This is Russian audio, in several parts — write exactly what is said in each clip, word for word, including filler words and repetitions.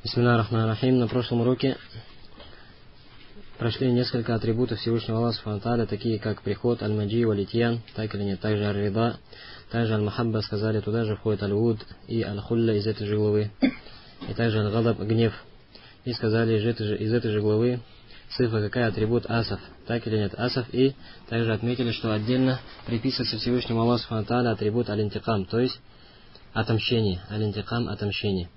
Бисмиллахир рахманир рахим. На прошлом уроке прошли несколько атрибутов Всевышнего Аллаха субхану ва тааля, такие как приход, аль-маджи, валитьян, так или нет, также аль-рида, также аль-махабба, сказали, туда же входит аль-вуд и аль-хулля из этой же главы, и также аль-гадаб, гнев, и сказали из этой же, из этой же главы цифра какая, атрибут асаф, так или нет, асаф, и также отметили, что отдельно приписывается Всевышнему Аллаху субхану ва тааля атрибут аль-интикам, то есть отомщение, аль-интикам, отомщение.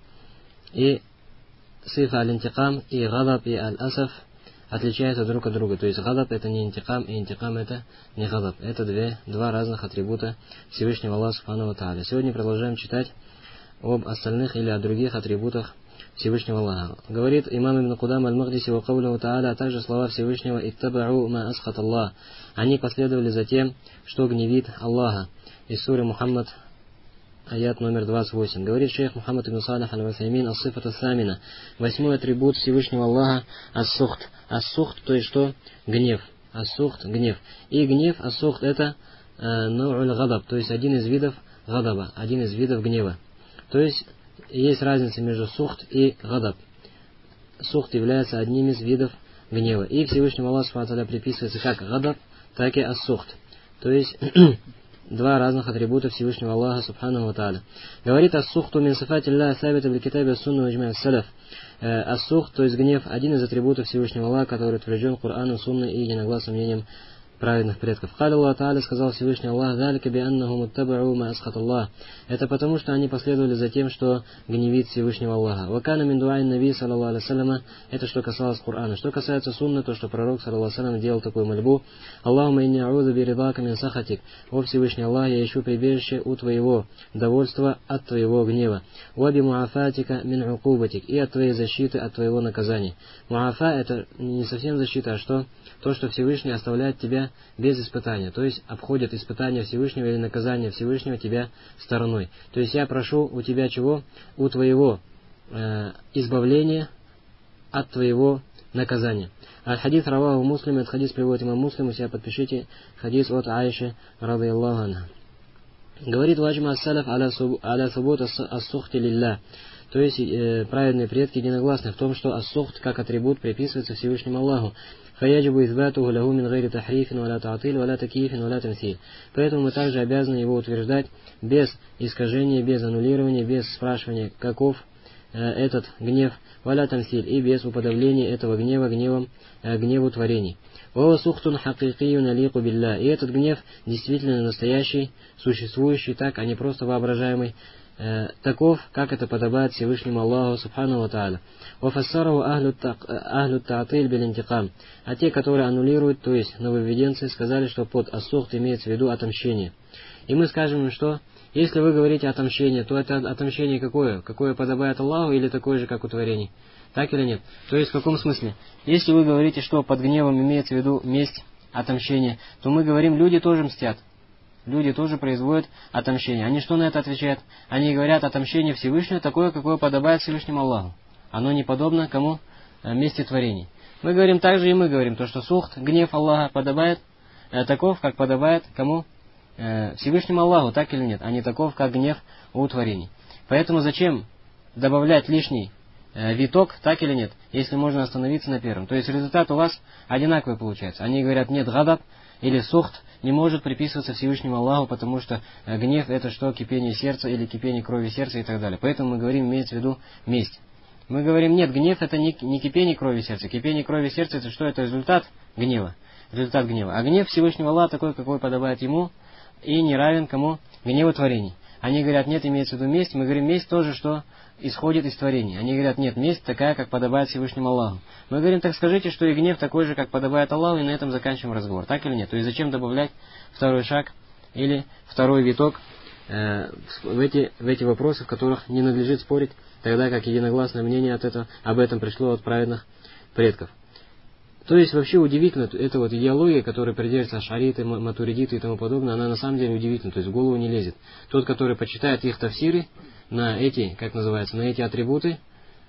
И цифра аль-интикам и гадаб и аль-асаф отличаются друг от друга. То есть гадаб это не интикам, и интикам это не гадаб. Это две, два разных атрибута Всевышнего Аллаха субхану ва тааля. Сегодня продолжаем читать об остальных или о других атрибутах Всевышнего Аллаха. Говорит имам Ибн Кудам аль-Махдиси ва каулиху тааля, а также слова Всевышнего иттабау ма асхат Аллах. Они последовали за тем, что гневит Аллаха. Из суры Мухаммад, аят номер двадцать восемь. Говорит шейх Мухаммад ибн Салих аль-Васаймин ас-сифат ас-самина. Восьмой атрибут Всевышнего Аллаха ас-сухт. Ас-сухт, то есть что? Гнев. Ас-сухт, гнев. И гнев, ас-сухт, это науль гадаб, то есть один из видов гадаба, один из видов гнева. То есть есть разница между сухт и гадаб. Сухт является одним из видов гнева. И Всевышнему Аллаху субхану ва тааля приписывается как гадаб, так и ас-сухт. То есть два разных атрибута Всевышнего Аллаха субхану ва тааля. Говорит ас-сухту мин сифати Аллах сабита бил китаби ас-сунна ва иджма ас-салаф. Ас-сухт, то есть гнев, один из атрибутов Всевышнего Аллаха, который утвержден Кораном, Сунной и единогласным мнением праведных предков. Каля Аллах Тааля, сказал Всевышний Аллах, «Залика би аннаху муттабау ма асхат Аллах». Это потому, что они последовали за тем, что гневит Всевышнего Аллаха. Вакана мин дуайн наби, саллаллаху алейхи саляма, это что касалось Корана. Что касается сунны, то, что пророк, саллаллаху алейхи салям, делал такую мольбу, «Аллахума инни аузу би ридака мин сахатик». О Всевышний Аллах, я ищу прибежище у Твоего довольства от Твоего гнева. Ва би муафатика мин укубатик. И от Твоей защиты, от Твоего наказания. Муафа это не совсем защита, а что? То, что Всевышний оставляет тебя без испытания, то есть обходит испытания Всевышнего или наказание Всевышнего тебя стороной. То есть я прошу у тебя чего? У твоего э, избавления от твоего наказания. Аль-хадис раваху Муслим, этот хадис приводит имам Муслим, у себя подпишите хадис от Аиши радийаллаху анха. Говорит ваджма ас-салаф аля субут ас-сухти лилля. То есть э, праведные предки единогласны в том, что ас-сухт как атрибут приписывается Всевышнему Аллаху. فَيَجِبُ إِثْبَاتُهُ لَهُ مِنْ غَيْرِ تَحْرِيفٍ وَلَا تَعْطِيلٍ وَلَا تَكْيِيفٍ وَلَا تَمْثِيلٍ. Поэтому мы также обязаны его утверждать без искажения, без аннулирования, без спрашивания, каков э, этот гнев, وَلَا تَمْثِيلٍ, и без уподобления этого гнева гневом, э, гневу творений. وَهُوَ سُخْطٌ حَقِيقِيٌّ يَلِيقُ بِاللَّهِ. И этот гнев действительно настоящий, существующий так, а не просто воображаемый, Э, таков, как это подобает Всевышнему Аллаху субхану ва тааля. Вафассараху ахлю та'атиль бил интикам. А те, которые аннулируют, то есть нововведенцы, сказали, что под ас-сухт имеется в виду отомщение. И мы скажем им, что если вы говорите отомщение, то это отомщение какое? Какое подобает Аллаху или такое же, как у творений? Так или нет? То есть в каком смысле? Если вы говорите, что под гневом имеется в виду месть, отомщение, то мы говорим, люди тоже мстят. Люди тоже производят отомщение. Они что на это отвечают? Они говорят, отомщение Всевышнего такое, какое подобает Всевышнему Аллаху. Оно не подобно кому? Мести творений. Мы говорим так же и мы говорим, то, что сухт, гнев Аллаха подобает э, таков, как подобает кому? Э, Всевышнему Аллаху, так или нет? А не таков, как гнев у творений. Поэтому зачем добавлять лишний э, виток, так или нет, если можно остановиться на первом? То есть результат у вас одинаковый получается. Они говорят, нет, гадаб или сухт не может приписываться Всевышнему Аллаху, потому что э, гнев это что? Кипение сердца или кипение крови сердца и так далее. Поэтому мы говорим, имеется в виду месть. Мы говорим, нет, гнев это не, не кипение крови сердца. Кипение крови сердца это что? Это результат гнева. Результат гнева. А гнев Всевышнего Аллаха такой, какой подобает ему, и не равен кому? Гневу творений. Они говорят, нет, имеется в виду месть. Мы говорим, месть тоже что? Исходит из творений. Они говорят, нет, месть такая, как подобает Всевышнему Аллаху. Мы говорим, так скажите, что и гнев такой же, как подобает Аллаху, и на этом заканчиваем разговор. Так или нет? То есть зачем добавлять второй шаг или второй виток э, в, эти, в эти вопросы, в которых не надлежит спорить, тогда как единогласное мнение от этого, об этом пришло от праведных предков. То есть вообще удивительно, эта вот идеология, которая придерживается ашариты, матуридиты и тому подобное, она на самом деле удивительна, то есть в голову не лезет. Тот, который почитает их тафсиры на эти, как называется, на эти атрибуты,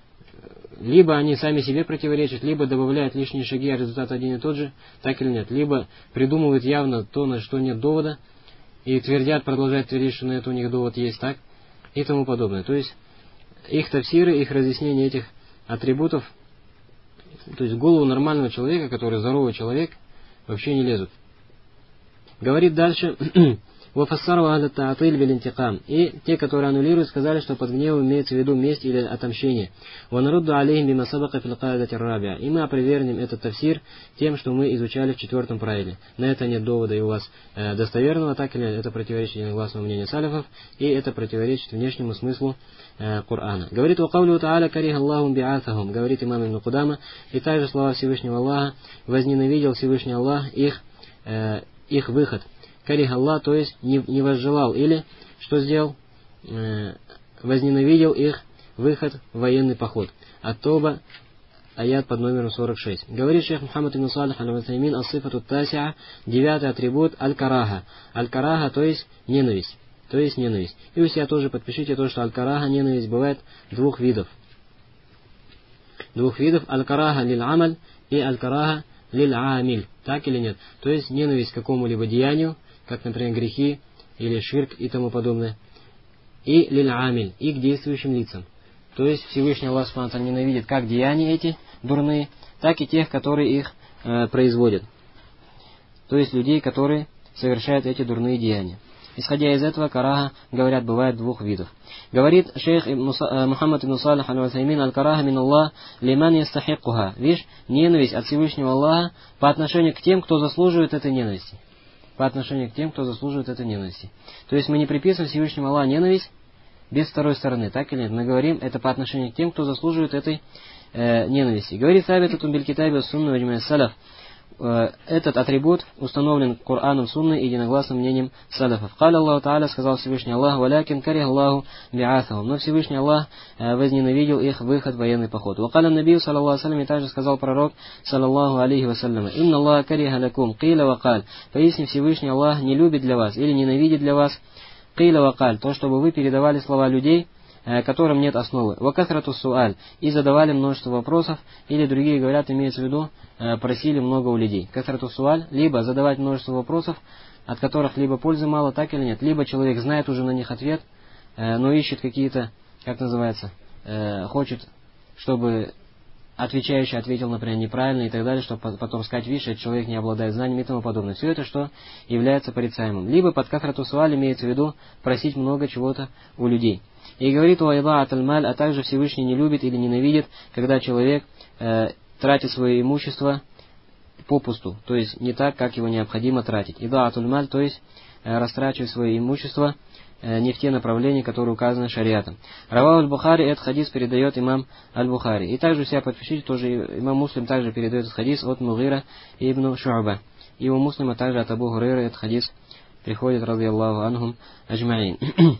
либо они сами себе противоречат, либо добавляют лишние шаги, а результат один и тот же, так или нет, либо придумывают явно то, на что нет довода, и твердят, продолжают твердить, что на это у них довод есть, так, и тому подобное. То есть их тафсиры, их разъяснение этих атрибутов, то есть в голову нормального человека, который здоровый человек, вообще не лезут. Говорит дальше, «Вафассару ахля та'атиль биль интикам». И те, которые аннулируют, сказали, что под гневом имеется в виду месть или отомщение. «Ванарудду алейхим бима сабака фил каидати рабиа». И мы опровергнем этот тафсир тем, что мы изучали в четвертом правиле. На это нет довода и у вас э, достоверного, так или это противоречит единогласному мнению салифов, и это противоречит внешнему смыслу э, Корана. Говорит, «Вакаулю та'аля кариха Аллахум би'атахум». Говорит имам Ибн Кудама, и также слова Всевышнего Аллаха, возненавидел Всевышний Аллах их, э, их выход. Карих Аллах, то есть не, не возжелал, или что сделал? Э, возненавидел их выход в военный поход. Ат-Тоба, аят под номером сорок шесть. Говорит шейх Мухаммад ибн Салих аль-Усаймин, ас-сифату тасиа, девятый атрибут, аль-караха. Аль-караха, то есть ненависть. То есть ненависть. И вы себя тоже подпишите то, что аль-караха, ненависть, бывает двух видов. Двух видов, аль-караха лиль-амаль и аль-караха лиль-амиль. Так или нет? То есть ненависть к какому-либо деянию, как, например, грехи или ширк и тому подобное, и лиль-амиль, и к действующим лицам. То есть Всевышний Аллах субхану ва тааля ненавидит как деяния эти дурные, так и тех, которые их э, производят. То есть людей, которые совершают эти дурные деяния. Исходя из этого, караха, говорят, бывает двух видов. Говорит шейх Мухаммад ибн Салих аль-Усаймин, аль-караха мин Аллах лиман ястахиккуха. Видишь, ненависть от Всевышнего Аллаха по отношению к тем, кто заслуживает этой ненависти. По отношению к тем, кто заслуживает этой ненависти. То есть мы не приписываем Всевышнему Аллаху ненависть без второй стороны, так или нет? Мы говорим это по отношению к тем, кто заслуживает этой э, ненависти. Говорит Сабитатун биль китаби сунна ваджмай салаф. Этот атрибут установлен Кораном, Сунной и единогласным мнением салафов. Каля Аллаху Та'аля, сказал Всевышний Аллах, валякин карих Аллаху би'атахум. Но Всевышний Аллах возненавидел их выход в военный поход. Вакаля Набию, саллаллаху алейхи ва саллям, и также сказал пророк, саллаллаху алейхи ва саллям, инна Аллаха кариха лакум, киля вакаль. Поясни, Всевышний Аллах не любит для вас или ненавидит для вас, киля вакаль, то, чтобы вы передавали слова людей, которым нет основы. Вакасрату суаль, и задавали множество вопросов, или другие говорят, имеется в виду, просили много у людей. Касрату суаль, либо задавать множество вопросов, от которых либо пользы мало, так или нет, либо человек знает уже на них ответ, но ищет какие-то, как называется, хочет, чтобы отвечающий ответил, например, неправильно и так далее, чтобы потом сказать, видишь, этот человек не обладает знаниями и тому подобное. Все это, что является порицаемым. Либо под касрату суаль имеется в виду просить много чего-то у людей. И говорит уайдаат аль-маль, а также Всевышний не любит или ненавидит, когда человек э, тратит свое имущество попусту, то есть не так, как его необходимо тратить. Идаат аль-маль, то есть э, растрачивать свое имущество э, не в те направления, которые указаны шариатом. Равау аль-Бухари, этот хадис передает имам аль-Бухари. И также себя подпишите, тоже имам Муслим также передает этот хадис от Мугира ибн Шу'ба. И у Муслима также от Абу Хурайры этот хадис приходит, радийаллаху анхум аджмаин.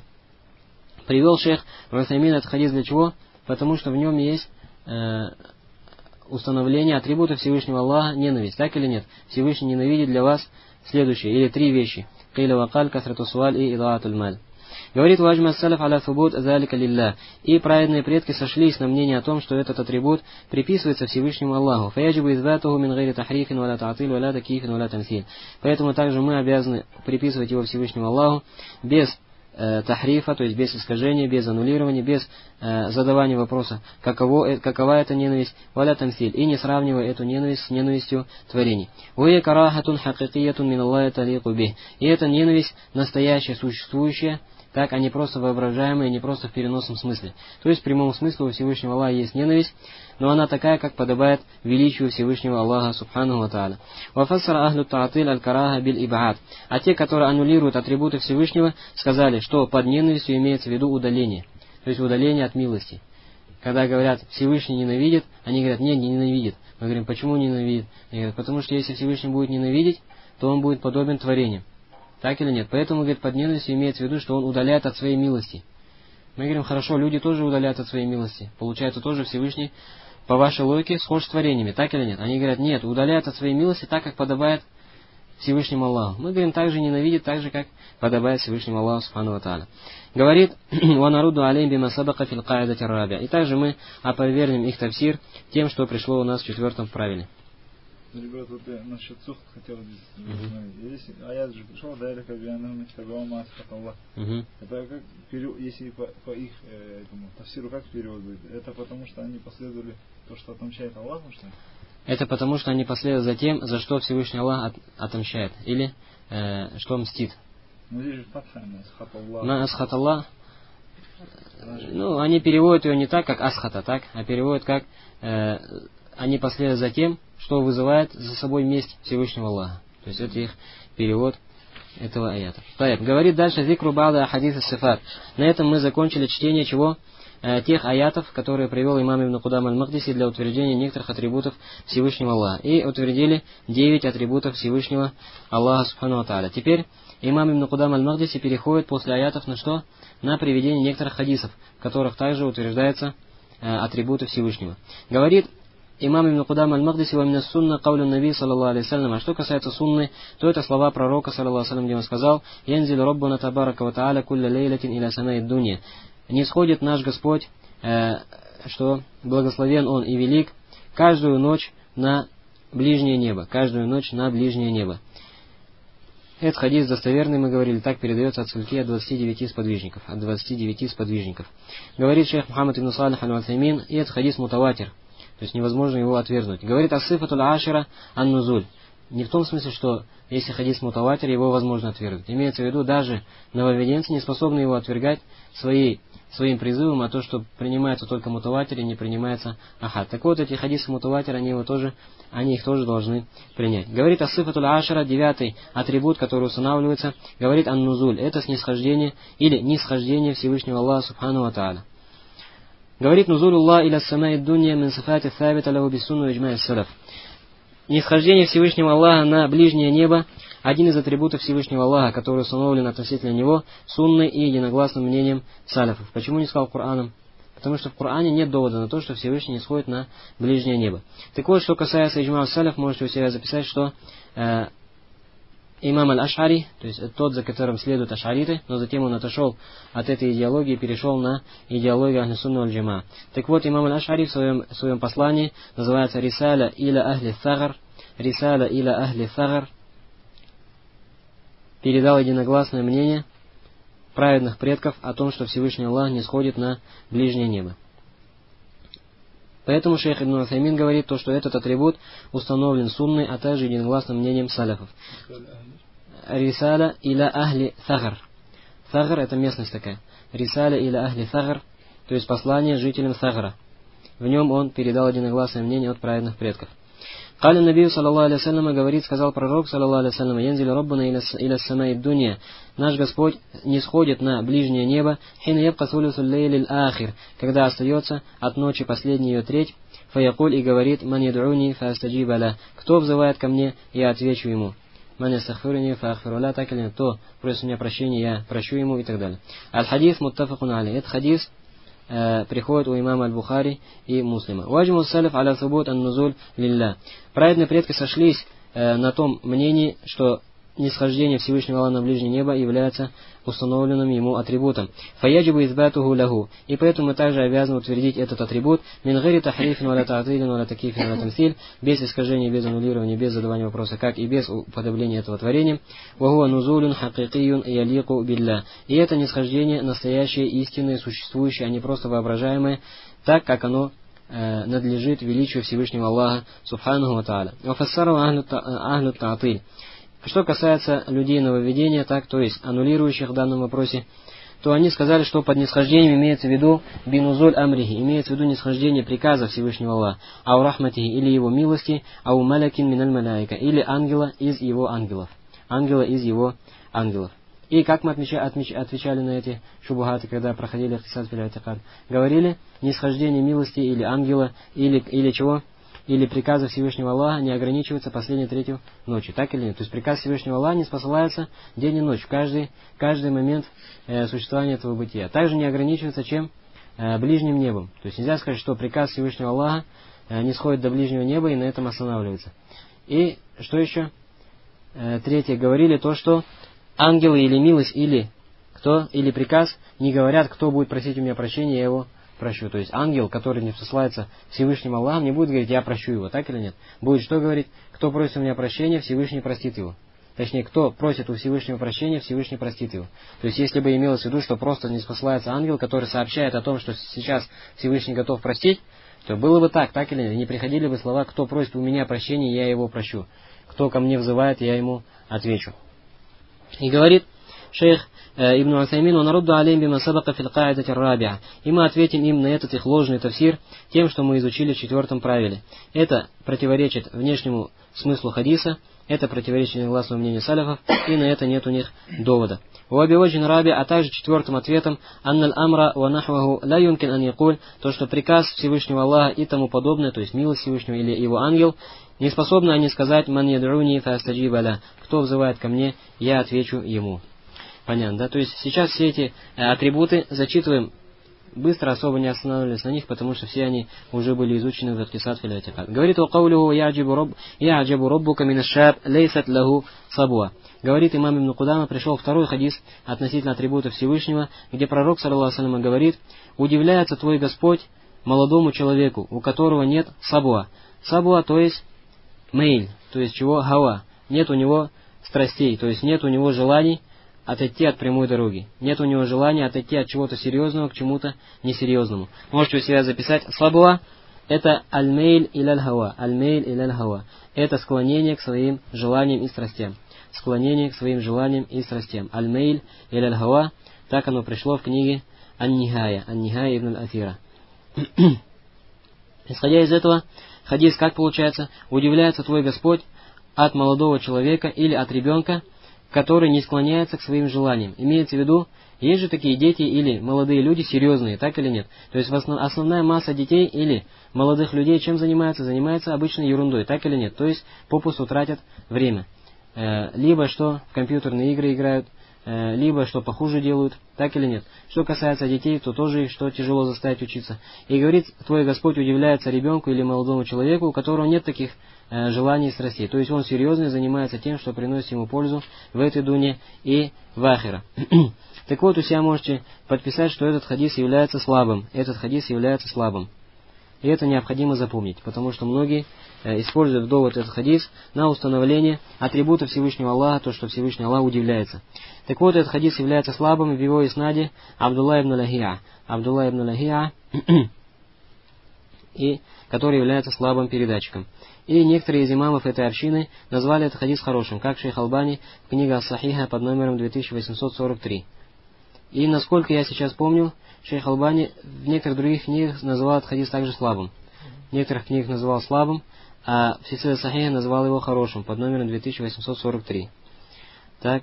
Привел шейх Усаймин этот хадис для чего? Потому что в нем есть э, установление атрибута Всевышнего Аллаха, ненависть. Так или нет? Всевышний ненавидит для вас следующие, или три вещи. Кайля вакаль, касрату суаль и идаатуль маль. Говорит ваджма салаф аля фубут залика лилля. И праведные предки сошлись на мнение о том, что этот атрибут приписывается Всевышнему Аллаху. Фаяджибу изватуху мин гайри тахрифин валя таатиль валя такифин валя тамсиль. Поэтому также мы обязаны приписывать его Всевышнему Аллаху без тахрифа, то есть без искажения, без аннулирования, без э, задавания вопроса, каково, какова эта ненависть, валя тамсиль, и не сравнивая эту ненависть с ненавистью творений. Уя карахатун хакикиятун мин Аллахи талику бих. И эта ненависть настоящая, существующая, так, а не просто воображаемая, не просто в переносном смысле. То есть в прямом смысле у Всевышнего Аллаха есть ненависть, но она такая, как подобает величию Всевышнего Аллаха субхану ва тааля. Вафассара ахлю таатиль аль-караха биль ибаат. А те, которые аннулируют атрибуты Всевышнего, сказали, что под ненавистью имеется в виду удаление. То есть удаление от милости. Когда говорят, Всевышний ненавидит, они говорят, нет, не ненавидит. Мы говорим, почему ненавидит? Они говорят, потому что если Всевышний будет ненавидеть, то он будет подобен творениям. Так или нет? Поэтому, говорит, под ненавистью имеется в виду, что он удаляет от своей милости. Мы говорим, хорошо, люди тоже удаляют от своей милости. Получается, тоже Всевышний, по вашей логике, схож с творениями. Так или нет? Они говорят, нет, удаляет от своей милости так, как подобает Всевышнему Аллаху. Мы говорим, также ненавидит, так же, как подобает Всевышнему Аллаху субхану ва тааля. Говорит, «Ванаруду алейм бима сабака фил каидати рабиа». И также мы опровергнем их тафсир тем, что пришло у нас в четвертом правиле. Ребята, вот я насчет сухт хотел здесь посмотреть. Здесь аят же пришел, да, или как бианахум иттабау ма асхата Аллах. Это как перевод, если по, по их э, этому тафсиру как перевод будет? Это потому что они последовали то, что отомщает Аллах, что ли? Это потому что они последуют за тем, за что Всевышний Аллах от, отомщает. Или э, что мстит. Ну здесь же фатха, асхат Аллах. На асхат Аллах. Ну, они переводят ее не так, как асхата, так, а переводят как э, они последуют за тем, что вызывает за собой месть Всевышнего Аллаха. То есть это их перевод этого аята. Так, говорит дальше зикру ба'да ахадис ас-сифат. На этом мы закончили чтение чего? Э, тех аятов, которые привел имам Ибн Кудам аль-Магдиси для утверждения некоторых атрибутов Всевышнего Аллаха. И утвердили девять атрибутов Всевышнего Аллаха субхану ва тааля. Теперь имам Ибн Кудам аль-Магдиси переходит после аятов на что? На приведение некоторых хадисов, в которых также утверждаются э, атрибуты Всевышнего. Говорит имам Ибн Кудам аль-Магдиси ва мина сунна кауля наби саллаллаху алейхи вассалям. А что касается сунны, то это слова пророка саллаллаху алейхи вассалям, где он сказал: «Янзиль роббуна табарака ва тааля кулля лейлатин иля самаид дунья». Не сходит наш Господь, э, что благословен Он и велик, каждую ночь на ближнее небо, каждую ночь на ближнее небо. Этот хадис достоверный, мы говорили, так передается от скольки? От двадцати девяти сподвижников. От двадцати девяти сподвижников. Говорит шейх Мухаммад ибн Салих аль-Уthаймин, и этот хадис мутаватир. То есть невозможно его отвергнуть. Говорит ас-сифатуль ашира ан-нузуль. Не в том смысле, что если хадис мутаватир, его возможно отвергнуть. Имеется в виду, даже нововведенцы не способны его отвергать своей, своим призывом, а то, что принимается только мутаватир и не принимается ахад. Так вот, эти хадисы мутаватир, они, его тоже, они их тоже должны принять. Говорит ас-сифатуль ашира, девятый атрибут, который устанавливается, говорит ан-нузуль. Это снисхождение или нисхождение Всевышнего Аллаха субхану ва тааля. Говорит нузулуллах иля самаи дунья мин сифати thабита лаху бисунну ва иджма'i салаф. Нисхождение Всевышнего Аллаха на ближнее небо – один из атрибутов Всевышнего Аллаха, который установлен относительно него сунной и единогласным мнением салафов. Почему не сказал Кораном? Потому что в Коране нет довода на то, что Всевышний не сходит на ближнее небо. Так вот, что касается иджма' салаф, можете у себя записать, что э, имам аль-Аш'ари, то есть тот, за которым следуют аш'ариты, но затем он отошел от этой идеологии и перешел на идеологию ахли сунна валь джамаа. Так вот, имам аль-Аш'ари в своем, в своем послании называется «Рисаля иля ахли сагар», «Рисаля иля ахли сагар», передал единогласное мнение праведных предков о том, что Всевышний Аллах не сходит на ближнее небо. Поэтому шейх Ибн Уthаймин говорит, то, что этот атрибут установлен сунной, а также единогласным мнением саляфов. Рисаля иля ахли сагар. Сагар — это местность такая. Рисаля иля ахли сагар, то есть послание жителям Сагара. В нем он передал единогласное мнение от праведных предков. Каля Набию саллаллаху алейхи вассалям, говорит, сказал пророк саллаллаху алейхи вассалям: «Янзиль роббуна иля самаи дунья». Наш Господь не сходит на ближнее небо, хина ябка сулюсу лейлил ахир, когда остается от ночи последняя ее треть, фаякуль, и говорит: «Ман яд'уни фаастаджиба ля». Кто взывает ко мне, я отвечу ему. «Ман ястагфируни фаагфиру ля», так или нет, кто просит у меня прощения, я прощу ему, и так далее. Аль-хадис муттафакун алей. Этот хадис э, приходит у имама Аль-Бухари и Муслима. Ваджму салиф аля субут ан-нузуль лилля. Праведные предки сошлись э, на том мнении, что нисхождение Всевышнего Аллаха на ближнее небо является установленным ему атрибутом. Фаяджибу избатуху лаху. И поэтому мы также обязаны утвердить этот атрибут мин гайри тахрифин валя та'тилин валя такифин валя тамсиль, без искажения, без аннулирования, без задавания вопроса, как и без уподобления этого творения. Вахуа нузулюн хакикиюн ялику билля. И это нисхождение настоящее, истинное, существующее, а не просто воображаемое, так как оно э, надлежит величию Всевышнего Аллаха субханаху ва тааля. Вафассару ахлю та'тиль. Что касается людей нововведения, так, то есть аннулирующих в данном вопросе, то они сказали, что под нисхождением имеется в виду бинузуль амрихи, имеется в виду нисхождение приказа Всевышнего Аллаха, ау рахматихи, или его милости, ау малякин миналь маляйка, или ангела из его ангелов, ангела из его ангелов. И как мы отмечали, отмеч, отвечали на эти шубухаты, когда проходили ихтисад фил и'тикад? Говорили, нисхождение милости или ангела, или, или чего? Или приказы Всевышнего Аллаха не ограничиваются последней третью ночи. Так или нет? То есть приказ Всевышнего Аллаха не спосылается день и ночь, в каждый, каждый момент э, существования этого бытия. Также не ограничивается чем? Э, ближним небом. То есть нельзя сказать, что приказ Всевышнего Аллаха э, не сходит до ближнего неба и на этом останавливается. И что еще? Э, третье. Говорили то, что ангелы или милость, или кто, или приказ не говорят, кто будет просить у меня прощения, я его прощу. То есть ангел, который не ссылается Всевышним Аллахом, не будет говорить, я прощу его, так или нет? Будет что говорить? Кто просит у меня прощения, Всевышний простит его. Точнее, кто просит у Всевышнего прощения, Всевышний простит его. То есть, если бы имелось в виду, что просто не спосылается ангел, который сообщает о том, что сейчас Всевышний готов простить, то было бы так, так или нет? Не приходили бы слова, кто просит у меня прощения, я его прощу. Кто ко мне взывает, я ему отвечу. И говорит шейх э, Ибн Усаймин, «Ванарудду алейм бима сабака фил каидати рабиа». И мы ответим им на этот их ложный тафсир тем, что мы изучили в четвертом правиле. Это противоречит внешнему смыслу хадиса, это противоречит негласному мнению саляфов, и на это нет у них довода. У Аби Ваджин Раби, а также четвертым ответом, «Анналь амра ва нахваху ла юмкин ан якуль», то, что приказ Всевышнего Аллаха и тому подобное, то есть милость Всевышнего или его ангел, не способны они сказать «Ман ядруни фа астаджиба ля», кто взывает ко мне, я отвечу ему. Понятно, да? То есть сейчас все эти э, атрибуты зачитываем быстро, особо не останавливались на них, потому что все они уже были изучены в Ихтисад фил И'тикад. Говорит: «Вакаулюху я'джибу раббука мин аш-шаб лейсат лаху сабуа». Говорит имам Ибн Кудама, пришел второй хадис относительно атрибутов Всевышнего, где пророк, саллаллаху алейхи ва саллям, говорит: «Удивляется твой Господь молодому человеку, у которого нет сабуа». Сабуа, то есть мейль, то есть чего? Хава. Нет у него страстей, то есть нет у него желаний отойти от прямой дороги. Нет у него желания отойти от чего-то серьезного к чему-то несерьезному. Можете у себя записать. Сабуа — это аль-мейль или аль-хава. Аль-мейль или аль-хава. Это склонение к своим желаниям и страстям. Склонение к своим желаниям и страстям. Аль-мейль или аль-хава. Так оно пришло в книге Ан-Нихая. Ан-Нихая ибн аль-Афира. Исходя из этого, хадис как получается? Удивляется твой Господь от молодого человека или от ребенка, который не склоняется к своим желаниям. Имеется в виду, есть же такие дети или молодые люди серьезные, так или нет? То есть основная масса детей или молодых людей чем занимается? Занимается обычной ерундой, так или нет? То есть попусту тратят время. Либо что в компьютерные игры играют, либо что похуже делают, так или нет? Что касается детей, то тоже их что тяжело заставить учиться. И говорит, твой Господь удивляется ребенку или молодому человеку, у которого нет таких э, желаний и страстей. То есть он серьезно занимается тем, что приносит ему пользу в этой дуне и в ахира. Так вот, у себя можете подписать, что этот хадис является слабым. Этот хадис является слабым. И это необходимо запомнить, потому что многие э, используют в довод этот хадис на установление атрибута Всевышнего Аллаха, то, что Всевышний Аллах удивляется. Так вот, этот хадис является слабым в его иснаде Абдулла ибн Лахиа. Абдулла ибн Лахиа, и который является слабым передатчиком. И некоторые из имамов этой общины назвали этот хадис хорошим, как шейх Албани в книге Ас-Сахиха под номером две тысячи восемьсот сорок три. И насколько я сейчас помню, шейх Албани в некоторых других книгах называл этот хадис также слабым. В некоторых книгах называл слабым, а в Силсиле Сахиха назвал его хорошим, под номером две тысячи восемьсот сорок три. Так.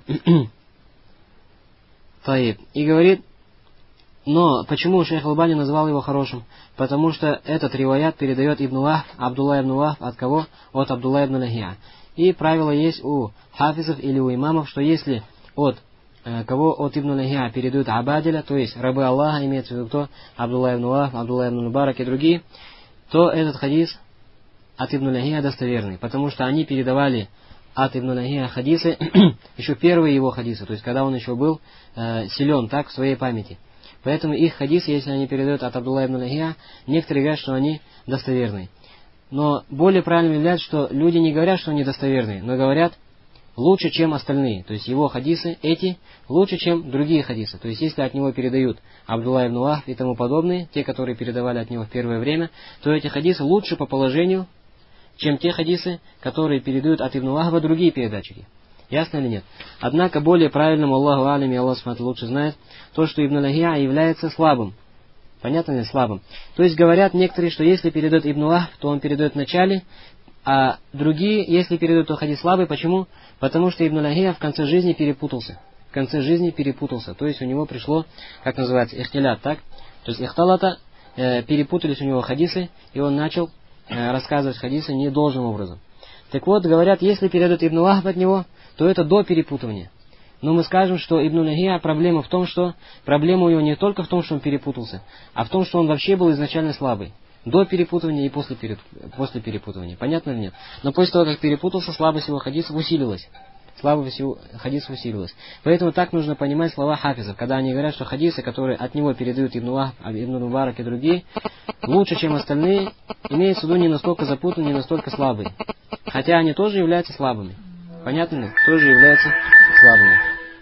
Таиб. И говорит, но почему шейх Албани назвал его хорошим? Потому что этот риваят передает Ибн Вахб, Абдулла ибн Вахб, от кого? От Абдулла ибн Лахиа. И правило есть у хафизов или у имамов, что если от кого от Ибн Лахиа передают Абадиля, то есть рабы Аллаха, имеется в виду кто? Абдулла ибн Вахб, Абдулла ибн Мубарак и другие, то этот хадис от Ибн Лахиа достоверный, потому что они передавали от Ибн Лахиа хадисы, еще первые его хадисы, то есть когда он еще был э, силен так в своей памяти. Поэтому их хадисы, если они передают от Абдулла ибн Лахиа, некоторые говорят, что они достоверные. Но более правильным является, что люди не говорят, что они достоверные, но говорят лучше, чем остальные. То есть его хадисы эти лучше, чем другие хадисы. То есть если от него передают Абдулла ибн Вахб и тому подобные, те, которые передавали от него в первое время, то эти хадисы лучше по положению, чем те хадисы, которые передают от Ибн Вахба другие передатчики. Ясно или нет? Однако более правильным, Аллаху алим, и Аллах смотрит лучше знает, то, что Ибн Лахиа является слабым. Понятно ли? Слабым. То есть говорят некоторые, что если передает Ибн Вахб, то он передает в начале, а другие, если передают, то хадис слабый. Почему? Потому что Ибн Лахиа в конце жизни перепутался. В конце жизни перепутался. То есть у него пришло, как называется, ихтилят, так? То есть ихталата, э, перепутались у него хадисы, и он начал э, рассказывать хадисы недолжным образом. Так вот, говорят, если передает Ибн Вахб от него, то это до перепутывания. Но мы скажем, что Ибн Лахиа проблема в том, что проблема у него не только в том, что он перепутался, а в том, что он вообще был изначально слабый. До перепутывания и после, после перепутывания. Понятно или нет? Но после того, как перепутался, слабость его хадисов усилилась. слава хадисов усиливалась. Поэтому так нужно понимать слова хафизов, когда они говорят, что хадисы, которые от него передают Ибн Вахб, Ибн Мубарак и другие, лучше, чем остальные, имеется в виду не настолько запутанные, не настолько слабые. Хотя они тоже являются слабыми. Понятно ли? Тоже являются слабыми.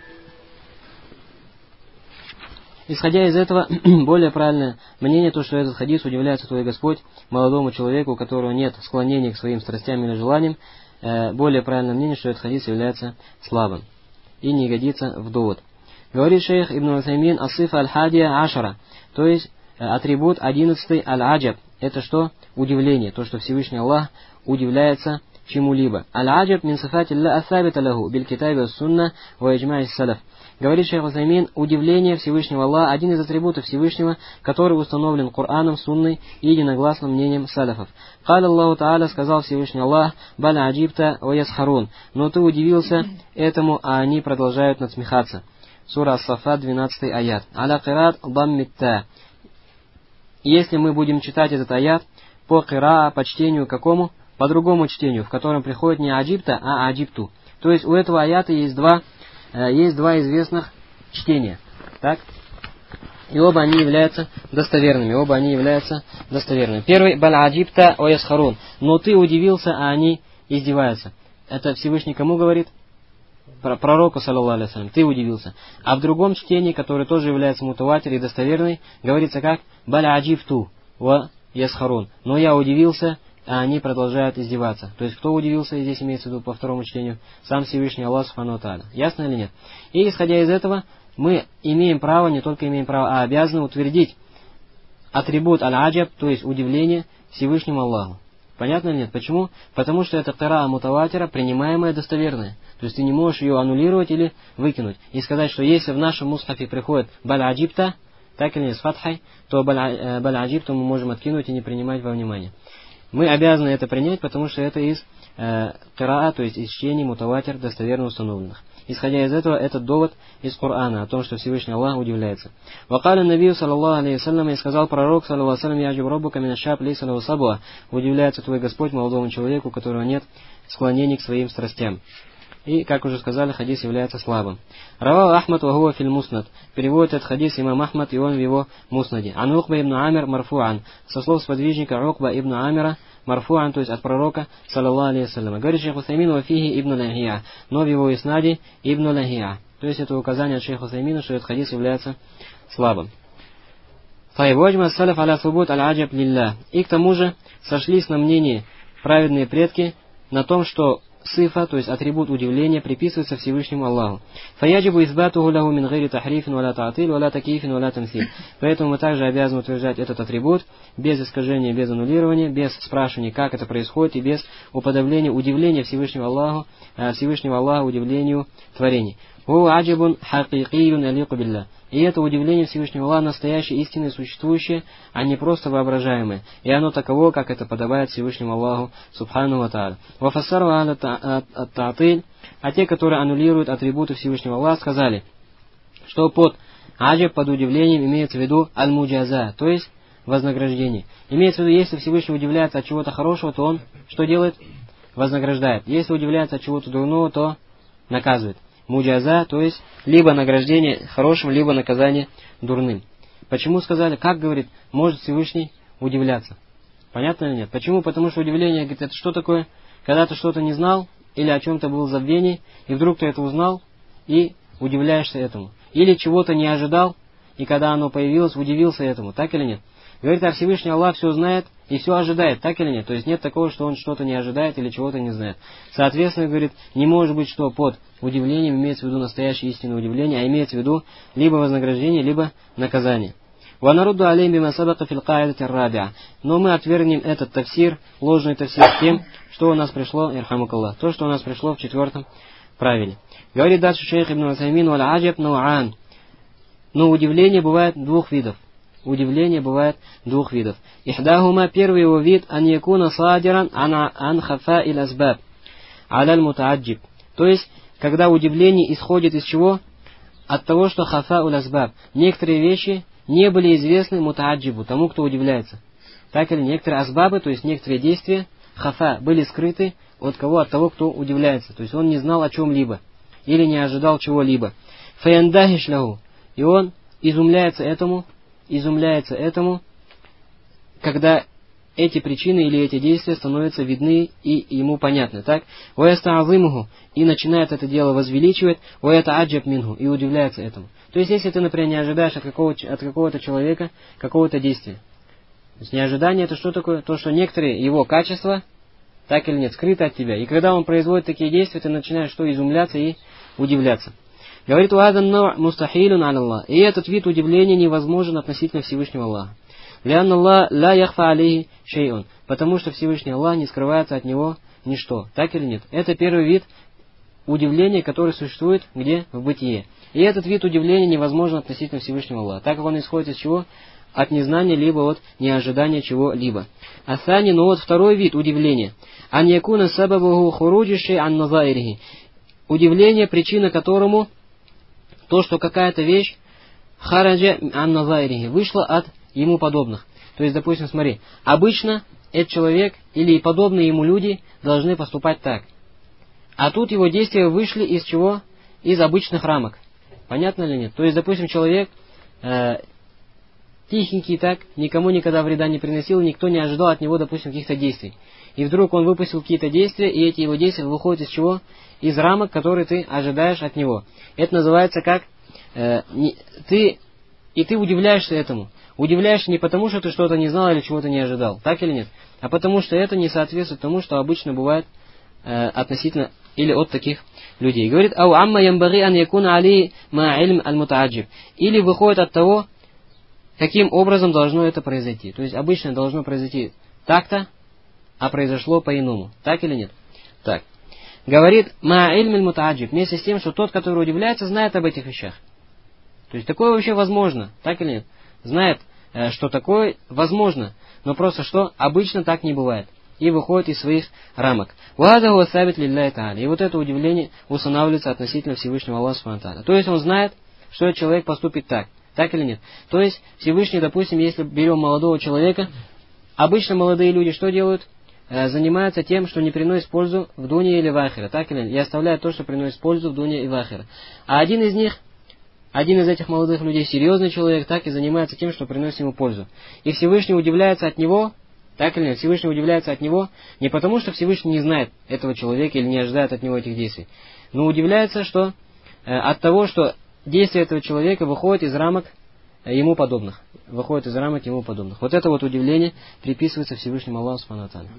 Исходя из этого, более правильное мнение, то, что этот хадис удивляется твой Господь молодому человеку, у которого нет склонения к своим страстям или желаниям, э, более правильное мнение, что этот хадис является слабым и не годится в довод. Говорит шейх Ибн Усаймин ас-сифа аль-хадия ашара, то есть э, атрибут одиннадцатый аль-аджаб. Это что? Удивление, то, что Всевышний Аллах удивляется чему-либо. Аль-аджаб мин сифатилля асабита лаху биль китаби ас-сунна ва иджма'ис салаф. Говорит шейх Усаймин, удивление Всевышнего Аллаха, один из атрибутов Всевышнего, который установлен Кораном, Сунной и единогласным мнением салафов. Каля Аллаху Та'аля, сказал Всевышний Аллах, баля аджибта ва ясхарун, но ты удивился этому, а они продолжают надсмехаться. Сура Ас-Саффат, двенадцатый аят. Аля кират даммитта. Если мы будем читать этот аят по кираа, по чтению какому? По другому чтению, в котором приходит не аджибта, а аджибту. То есть у этого аята есть два Есть два известных чтения. Так? И оба они являются достоверными. Оба они являются достоверными. Первый, баль аджибта ва ясхарун. Но ты удивился, а они издеваются. Это Всевышний кому говорит? Пророку, саллаллаху алейхи ва саллям. Ты удивился. А в другом чтении, которое тоже является мутаватир и достоверный, говорится как? Баль аджибту ва ясхарун. Но я удивился, а они продолжают издеваться. То есть, кто удивился, здесь имеется в виду по второму чтению, сам Всевышний Аллах Субхану ва Тааля. Ясно или нет? И исходя из этого, мы имеем право, не только имеем право, а обязаны утвердить атрибут аль-аджаб, то есть удивление Всевышнему Аллаху. Понятно или нет? Почему? Потому что это кираа мутаватира, принимаемая достоверная. То есть, ты не можешь ее аннулировать или выкинуть. И сказать, что если в нашем мусхафе приходит баль аджибта, так или нет, с фатхой, то баль аджибту мы можем откинуть и не принимать во внимание. Мы обязаны это принять, потому что это из э, кираа, то есть из чтений мутаватир, достоверно установленных. Исходя из этого, этот довод из Корана о том, что Всевышний Аллах удивляется. Вакаля Набию, саллаллаху алейхи ва саллям, и сказал пророк, саллаллаху алейхи ва саллям, яджиб роббука мин ашаб лейса лаху сабуа, удивляется твой Господь молодому человеку, у которого нет склонений к своим страстям. И, как уже сказали, хадис является слабым. Равал Ахмад вахуа филь муснад. Переводит этот хадис имам Ахмад, и он в его муснаде. Ан Уқба ибн Амир марфуан. Со слов сподвижника Уқба ибн Амира марфуан, то есть от пророка, саллаллаху алейхи ва саллям. Говорит шейх Усаймин вафихи ибн Лахия. Но в его иснаде ибн Лахия. То есть это указание от шейха Усаймина, что этот хадис является слабым. Файваджма салаф аля субут аль-аджаб лилля. И к тому же сошлись на мнении праведные предки на том, что сифа, то есть атрибут удивления, приписывается Всевышнему Аллаху. Фаяджибу избатуху лаху мин гайри тахрифин валя таатиль валя такифин валя тамсиль. Поэтому мы также обязаны утверждать этот атрибут без искажения, без аннулирования, без спрашивания, как это происходит, и без уподобления удивления Всевышнего Аллаху, Всевышнего Аллаха удивлению творений. Ху аджибун хакикийюн алику билля. И это удивление Всевышнего Аллаха настоящее, истинное, существующее, а не просто воображаемое. И оно таково, как это подобает Всевышнему Аллаху Субхану ва Тааля. Вафассару аля таатиль, а те, которые аннулируют атрибуты Всевышнего Аллаха, сказали, что под аджаб, под удивлением, имеется в виду аль-муджаза, то есть вознаграждение. Имеется в виду, если Всевышний удивляется от чего-то хорошего, то он что делает? Вознаграждает. Если удивляется от чего-то дурного, то наказывает. Муджаза, то есть либо награждение хорошим, либо наказание дурным. Почему сказали, как, говорит, может Всевышний удивляться? Понятно или нет? Почему? Потому что удивление, говорит, это что такое? Когда ты что-то не знал, или о чем-то был в забвении, и вдруг ты это узнал, и удивляешься этому. Или чего-то не ожидал, и когда оно появилось, удивился этому. Так или нет? Говорит, а Всевышний Аллах все знает и все ожидает, так или нет? То есть нет такого, что он что-то не ожидает или чего-то не знает. Соответственно, говорит, не может быть, что под удивлением имеется в виду настоящее истинное удивление, а имеется в виду либо вознаграждение, либо наказание. Но мы отвергнем этот тафсир, ложный тафсир, тем, что у нас пришло, ирхамукаллах, то, что у нас пришло в четвертом правиле. Говорит дальше шейх Ибн Усаймин, валь аджаб нау'ан. Но удивление бывает двух видов. Удивление бывает двух видов. Ихдахума, первый его вид, ан якуна садиран ан хафа иль азбаб аляль мутааджиб. То есть, когда удивление исходит из чего? От того, что хафа уль азбаб. Некоторые вещи не были известны мутааджибу, тому, кто удивляется. Так или некоторые азбабы, то есть некоторые действия, хафа, были скрыты от кого? От того, кто удивляется. То есть он не знал о чем-либо или не ожидал чего-либо. Фаяндахиш лаху. И он изумляется этому, изумляется этому, когда эти причины или эти действия становятся видны и ему понятны. Так? Ваястаазимуху. И начинает это дело возвеличивать. Ваятааджаб минху. И удивляется этому. То есть, если ты, например, не ожидаешь от какого-то, от какого-то человека какого-то действия. То есть, неожидание это что такое? То, что некоторые его качества, так или нет, скрыты от тебя. И когда он производит такие действия, ты начинаешь что? Изумляться и удивляться. Говорит, уадан мустахилун аллах. И этот вид удивления невозможен относительно Всевышнего Аллаха. Лян Аллах ла яхфа алейхи шейун. Потому что Всевышний Аллах не скрывается от него ничто. Так или нет? Это первый вид удивления, который существует где? В бытие. И этот вид удивления невозможен относительно Всевышнего Аллаха. Так как он исходит из чего? От незнания, либо от неожидания чего-либо. Асани, но вот второй вид удивления. Ан якуна сабабуху хуруджиши ан назаирихи. Удивление, причина которому то, что какая-то вещь хараджа ан назаирихи вышла от ему подобных. То есть, допустим, смотри, обычно этот человек или подобные ему люди должны поступать так. А тут его действия вышли из чего? Из обычных рамок. Понятно ли нет? То есть, допустим, человек э, тихенький так, никому никогда вреда не приносил, никто не ожидал от него, допустим, каких-то действий. И вдруг он выпустил какие-то действия, и эти его действия выходят из чего? Из рамок, которые ты ожидаешь от него. Это называется как? Э, не, ты, и ты удивляешься этому. Удивляешься не потому, что ты что-то не знал или чего-то не ожидал. Так или нет? А потому, что это не соответствует тому, что обычно бывает э, относительно или от таких людей. Говорит, ау амма ямбаги ан якуна али ма ильм аль мутааджиб. Или выходит от того, каким образом должно это произойти. То есть обычно должно произойти так-то, а произошло по-иному. Так или нет? Так. Говорит, ма ильм аль мутааджиб. Вместе с тем, что тот, который удивляется, знает об этих вещах. То есть такое вообще возможно. Так или нет? Знает, что такое возможно. Но просто что? Обычно так не бывает. И выходит из своих рамок. И вот это удивление устанавливается относительно Всевышнего Аллаха Субхану ва Тааля. То есть он знает, что этот человек поступит так. Так или нет? То есть Всевышний, допустим, если берем молодого человека, обычно молодые люди что делают? Э, занимаются тем, что не приносит пользу в дуне или в ахире. Так или нет? И оставляют то, что приносит пользу в дуне и в ахире. А один из них, один из этих молодых людей, серьезный человек, так и занимается тем, что приносит ему пользу. И Всевышний удивляется от него. Так или нет? Всевышний удивляется от него не потому, что Всевышний не знает этого человека или не ожидает от него этих действий, но удивляется, что э, от того, что действия этого человека выходят из рамок э, ему подобных. Выходят из рамок ему подобных. Вот это вот удивление приписывается Всевышнему Аллаху Субхану ва Тааля.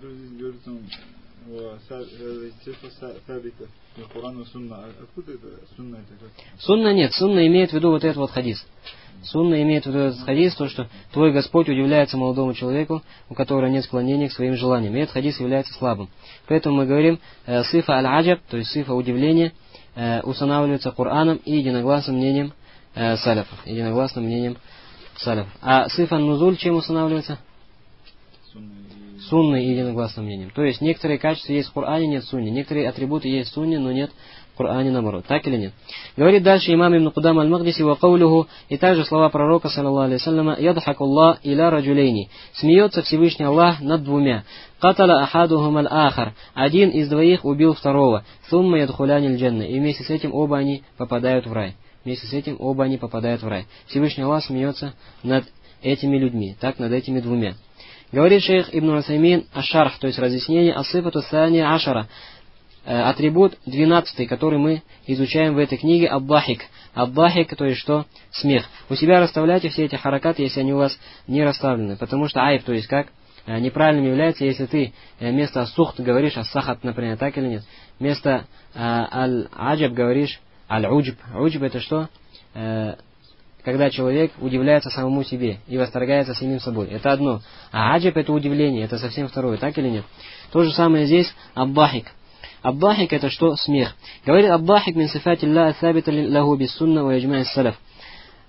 Сунна нет. Сунна имеет в виду вот этот вот хадис. Сунна имеет в виду этот хадис, то, что твой Господь удивляется молодому человеку, у которого нет склонения к своим желаниям. И этот хадис является слабым. Поэтому мы говорим, э, сифа аль-аджаб, то есть сифа удивления, э, устанавливается Кораном и единогласным мнением э, саляфов. Единогласным мнением саляфов. А сифа нузуль чем устанавливается? Сунной и единогласным мнением. То есть некоторые качества есть в Коране, нет в сунне. Некоторые атрибуты есть в сунне, но нет в Коране наоборот. Так или нет? Говорит дальше имам Ибн Кудам аль-Магдиси ва каулюху, и также слова пророка, саллаллаху алейхи вассаляма, ядхаку Аллах иля раджулейни. Смеется Всевышний Аллах над двумя. Катала ахадухум аль-ахар. Один из двоих убил второго. Сумма ядхуляни аль-джанна. И вместе с этим оба они попадают в рай. Вместе с этим оба они попадают в рай. Всевышний Аллах смеется над этими людьми. Так, над этими двумя. Говорит шейх Ибн Усаймин аш-шарх, то есть разъяснение ас-сифату сания ашара, э, атрибут двенадцатый, который мы изучаем в этой книге, ад-дахик. Ад-дахик, то есть что? Смех. У себя расставляйте все эти харакаты, если они у вас не расставлены, потому что айб, то есть как э, неправильным является, если ты э, вместо ас-сухт говоришь ас-сахат, например, так или нет? Вместо э, аль-аджаб говоришь аль-уджб. Уджб это что? Э, когда человек удивляется самому себе и восторгается самим собой. Это одно. А аджаб это удивление, это совсем второе. Так или нет? То же самое здесь аббахик. Аббахик это что? Смех. Говорит аббахик мин сифати Аллах сабита лаху бис сунна ва яджма ас-салаф.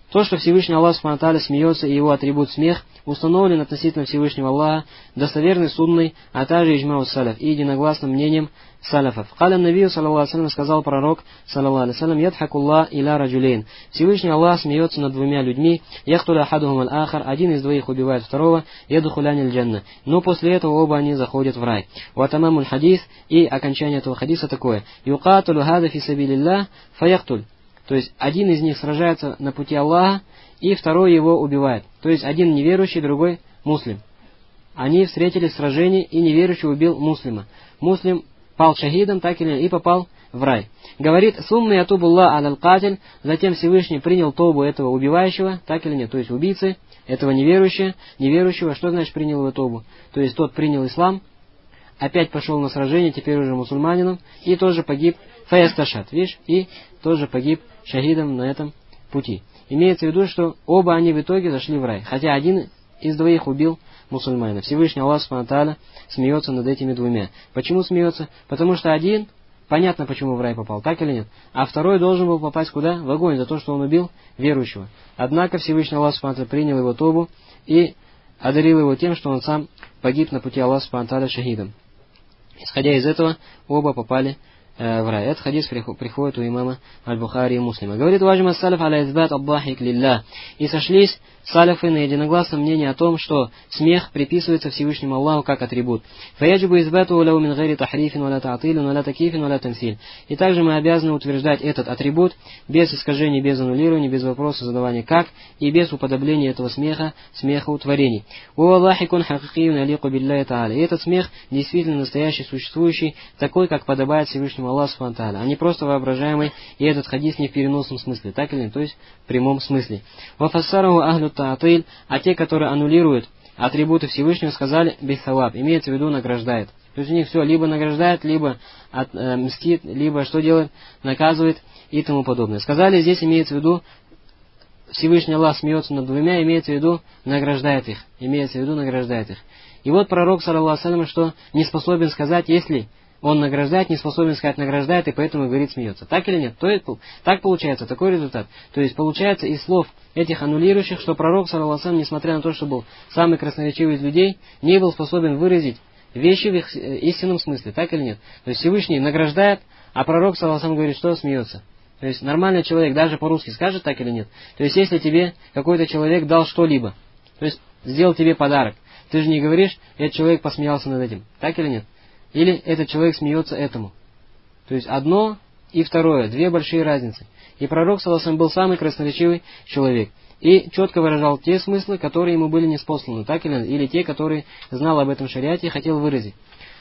То, что Всевышний Аллах Субхану ва Тааля смеется и его атрибут смех, установлен относительно Всевышнего Аллаха достоверной сунной, а также иджмау саляф и единогласным мнением саляфов. Каля Навию, саллаллаху алейхи ва саллям, сказал пророк, саллаллаху алейхи ва саллям, ядхакуллах иля раджулейн. Всевышний Аллах смеется над двумя людьми, яхтуля ахадухум аль-ахар, один из двоих убивает второго, ядхуляниль джанна. Но после этого оба они заходят в рай. Ватамамуль хадис, и окончание этого хадиса такое: юкатулю хада фи сабилиллах фаяхтуль. То есть один из них сражается на пути Аллаха, и второй его убивает. То есть один неверующий, другой муслим. Они встретились в сражении, и неверующий убил муслима. Муслим пал шахидом, так или и попал в рай. Говорит, сумма ятубулла аль-катиль, затем Всевышний принял тобу этого убивающего, так или нет, то есть убийцы, этого неверующего, неверующего. Что значит принял его тобу? То есть тот принял ислам, опять пошел на сражение, теперь уже мусульманином, и тоже погиб фаясташат, видишь, и тоже погиб шахидом на этом пути. Имеется в виду, что оба они в итоге зашли в рай, хотя один из двоих убил мусульманина. Всевышний Аллах Субхану ва Тааля смеется над этими двумя. Почему смеется? Потому что один, понятно, почему в рай попал, так или нет, а второй должен был попасть куда? В огонь, за то, что он убил верующего. Однако Всевышний Аллах Субхану ва Тааля принял его тобу и одарил его тем, что он сам погиб на пути Аллаха Субхану ва Тааля шахидом. Исходя из этого, оба попали в рай. Этот хадис приходит у имама Аль-Бухари и Муслима. Говорит, важима салиф аля избат аддахик лилля. И сошлись салифы на единогласном мнении о том, что смех приписывается Всевышнему Аллаху как атрибут. Фаяджибу избату уляу мин гайри тахрифин валя таатилин валя такифин валя тамсиль. И также мы обязаны утверждать этот атрибут без искажений, без аннулирования, без вопроса задавания как, и без уподобления этого смеха, смеха творений. Уаллахикун хакикиюн алику билляй та'аля. И этот смех действительно настоящий, существующий, такой, как подобает Всевышнему Аллаху Субхану ва Тааля, а не просто воображаемый, и этот хадис не в переносном смысле, так или нет, то есть в прямом смысле. Вафассараху ахлю таатиль, а те, которые аннулируют атрибуты Всевышнего, сказали бихсаваб, имеется в виду награждает. То есть у них все либо награждает, либо от, э, мстит, либо что делает, наказывает и тому подобное. Сказали, здесь имеется в виду Всевышний Аллах смеется над двумя, имеется в виду награждает их, имеется в виду награждает их. И вот пророк, саллаллаху алейхи ва саллям, что не способен сказать, если он награждает, не способен сказать награждает, и поэтому говорит смеется. Так или нет? То есть, так получается, такой результат. То есть получается из слов этих аннулирующих, что пророк, саллаллаху алейхи ва саллям, несмотря на то, что был самый красноречивый из людей, не был способен выразить вещи в их истинном смысле. Так или нет? То есть Всевышний награждает, а пророк, саллаллаху алейхи ва саллям, говорит, что смеется. То есть нормальный человек даже по-русски скажет так или нет? То есть если тебе какой-то человек дал что-либо, то есть сделал тебе подарок, ты же не говоришь, этот человек посмеялся над этим. Так или нет? Или этот человек смеется этому. То есть одно и второе, две большие разницы. И пророк, саллаллаху алейхи ва саллям, был самый красноречивый человек. И четко выражал те смыслы, которые ему были ниспосланы, так или нет, или те, которые знал об этом шариате и хотел выразить.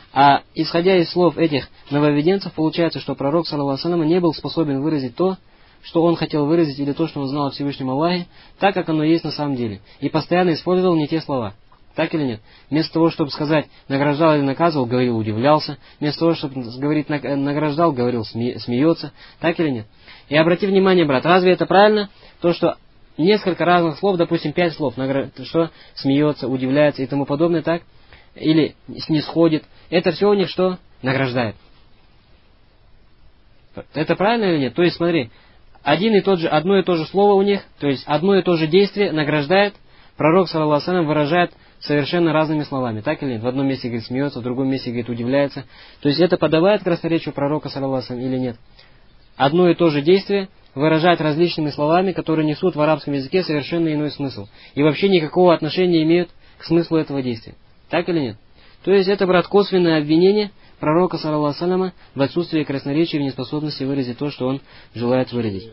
А исходя из слов этих нововведенцев, получается, что пророк, саллаллаху алейхи ва саллям, не был способен выразить то, что он хотел выразить, или то, что он знал о Всевышнем Аллахе, так, как оно есть на самом деле. И постоянно использовал не те слова. Так или нет? Вместо того, чтобы сказать награждал или наказывал, говорил удивлялся. Вместо того, чтобы говорить награждал, говорил сме, смеется. Так или нет? И обрати внимание, брат, разве это правильно? То, что несколько разных слов, допустим, пять слов, награ... что смеется, удивляется и тому подобное, так? Или снисходит. Это все у них что? Награждает. Это правильно или нет? То есть, смотри, один и тот же, одно и то же слово у них, то есть одно и то же действие награждает. Пророк, саллаллаху алейхи ва саллям, выражает совершенно разными словами, так или нет? В одном месте, говорит, смеется, в другом месте, говорит, удивляется. То есть это подобает красноречию пророка, саллаллаху алейхи ва саллям, или нет? Одно и то же действие выражать различными словами, которые несут в арабском языке совершенно иной смысл. И вообще никакого отношения имеют к смыслу этого действия. Так или нет? То есть это, брат, косвенное обвинение пророка, саллаллаху алейхи ва саллям, в отсутствии красноречия и в неспособности выразить то, что он желает выразить.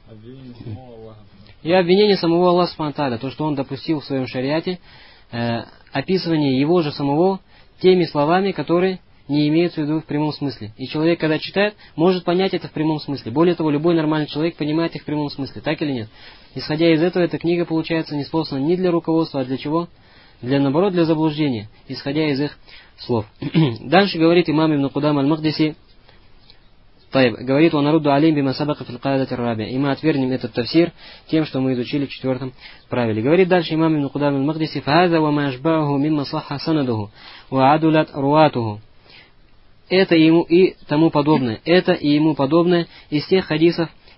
И обвинение самого Аллаха субхану ва тааля, то, что он допустил в своем шариате, э, описывание его же самого теми словами, которые не имеются в виду в прямом смысле. И человек, когда читает, может понять это в прямом смысле. Более того, любой нормальный человек понимает их в прямом смысле. Так или нет? Исходя из этого, эта книга, получается, не способна ни для руководства, а для чего? Для, наоборот, для заблуждения, исходя из их слов. Дальше говорит имам Ибн Кудам аль-Махдиси, говорит, он народу алим бима сабака фил каидати раби. И мы отвергнем этот тафсир тем, что мы изучили в четвертом правиле. Говорит дальше имам Ибн Кудам аль-Махдиси, фахаза ва ма ашбаху мимма сахха санадуху ва адулат руатуху. Это ему и тому подобное. Это и ему подобное из тех хадисов,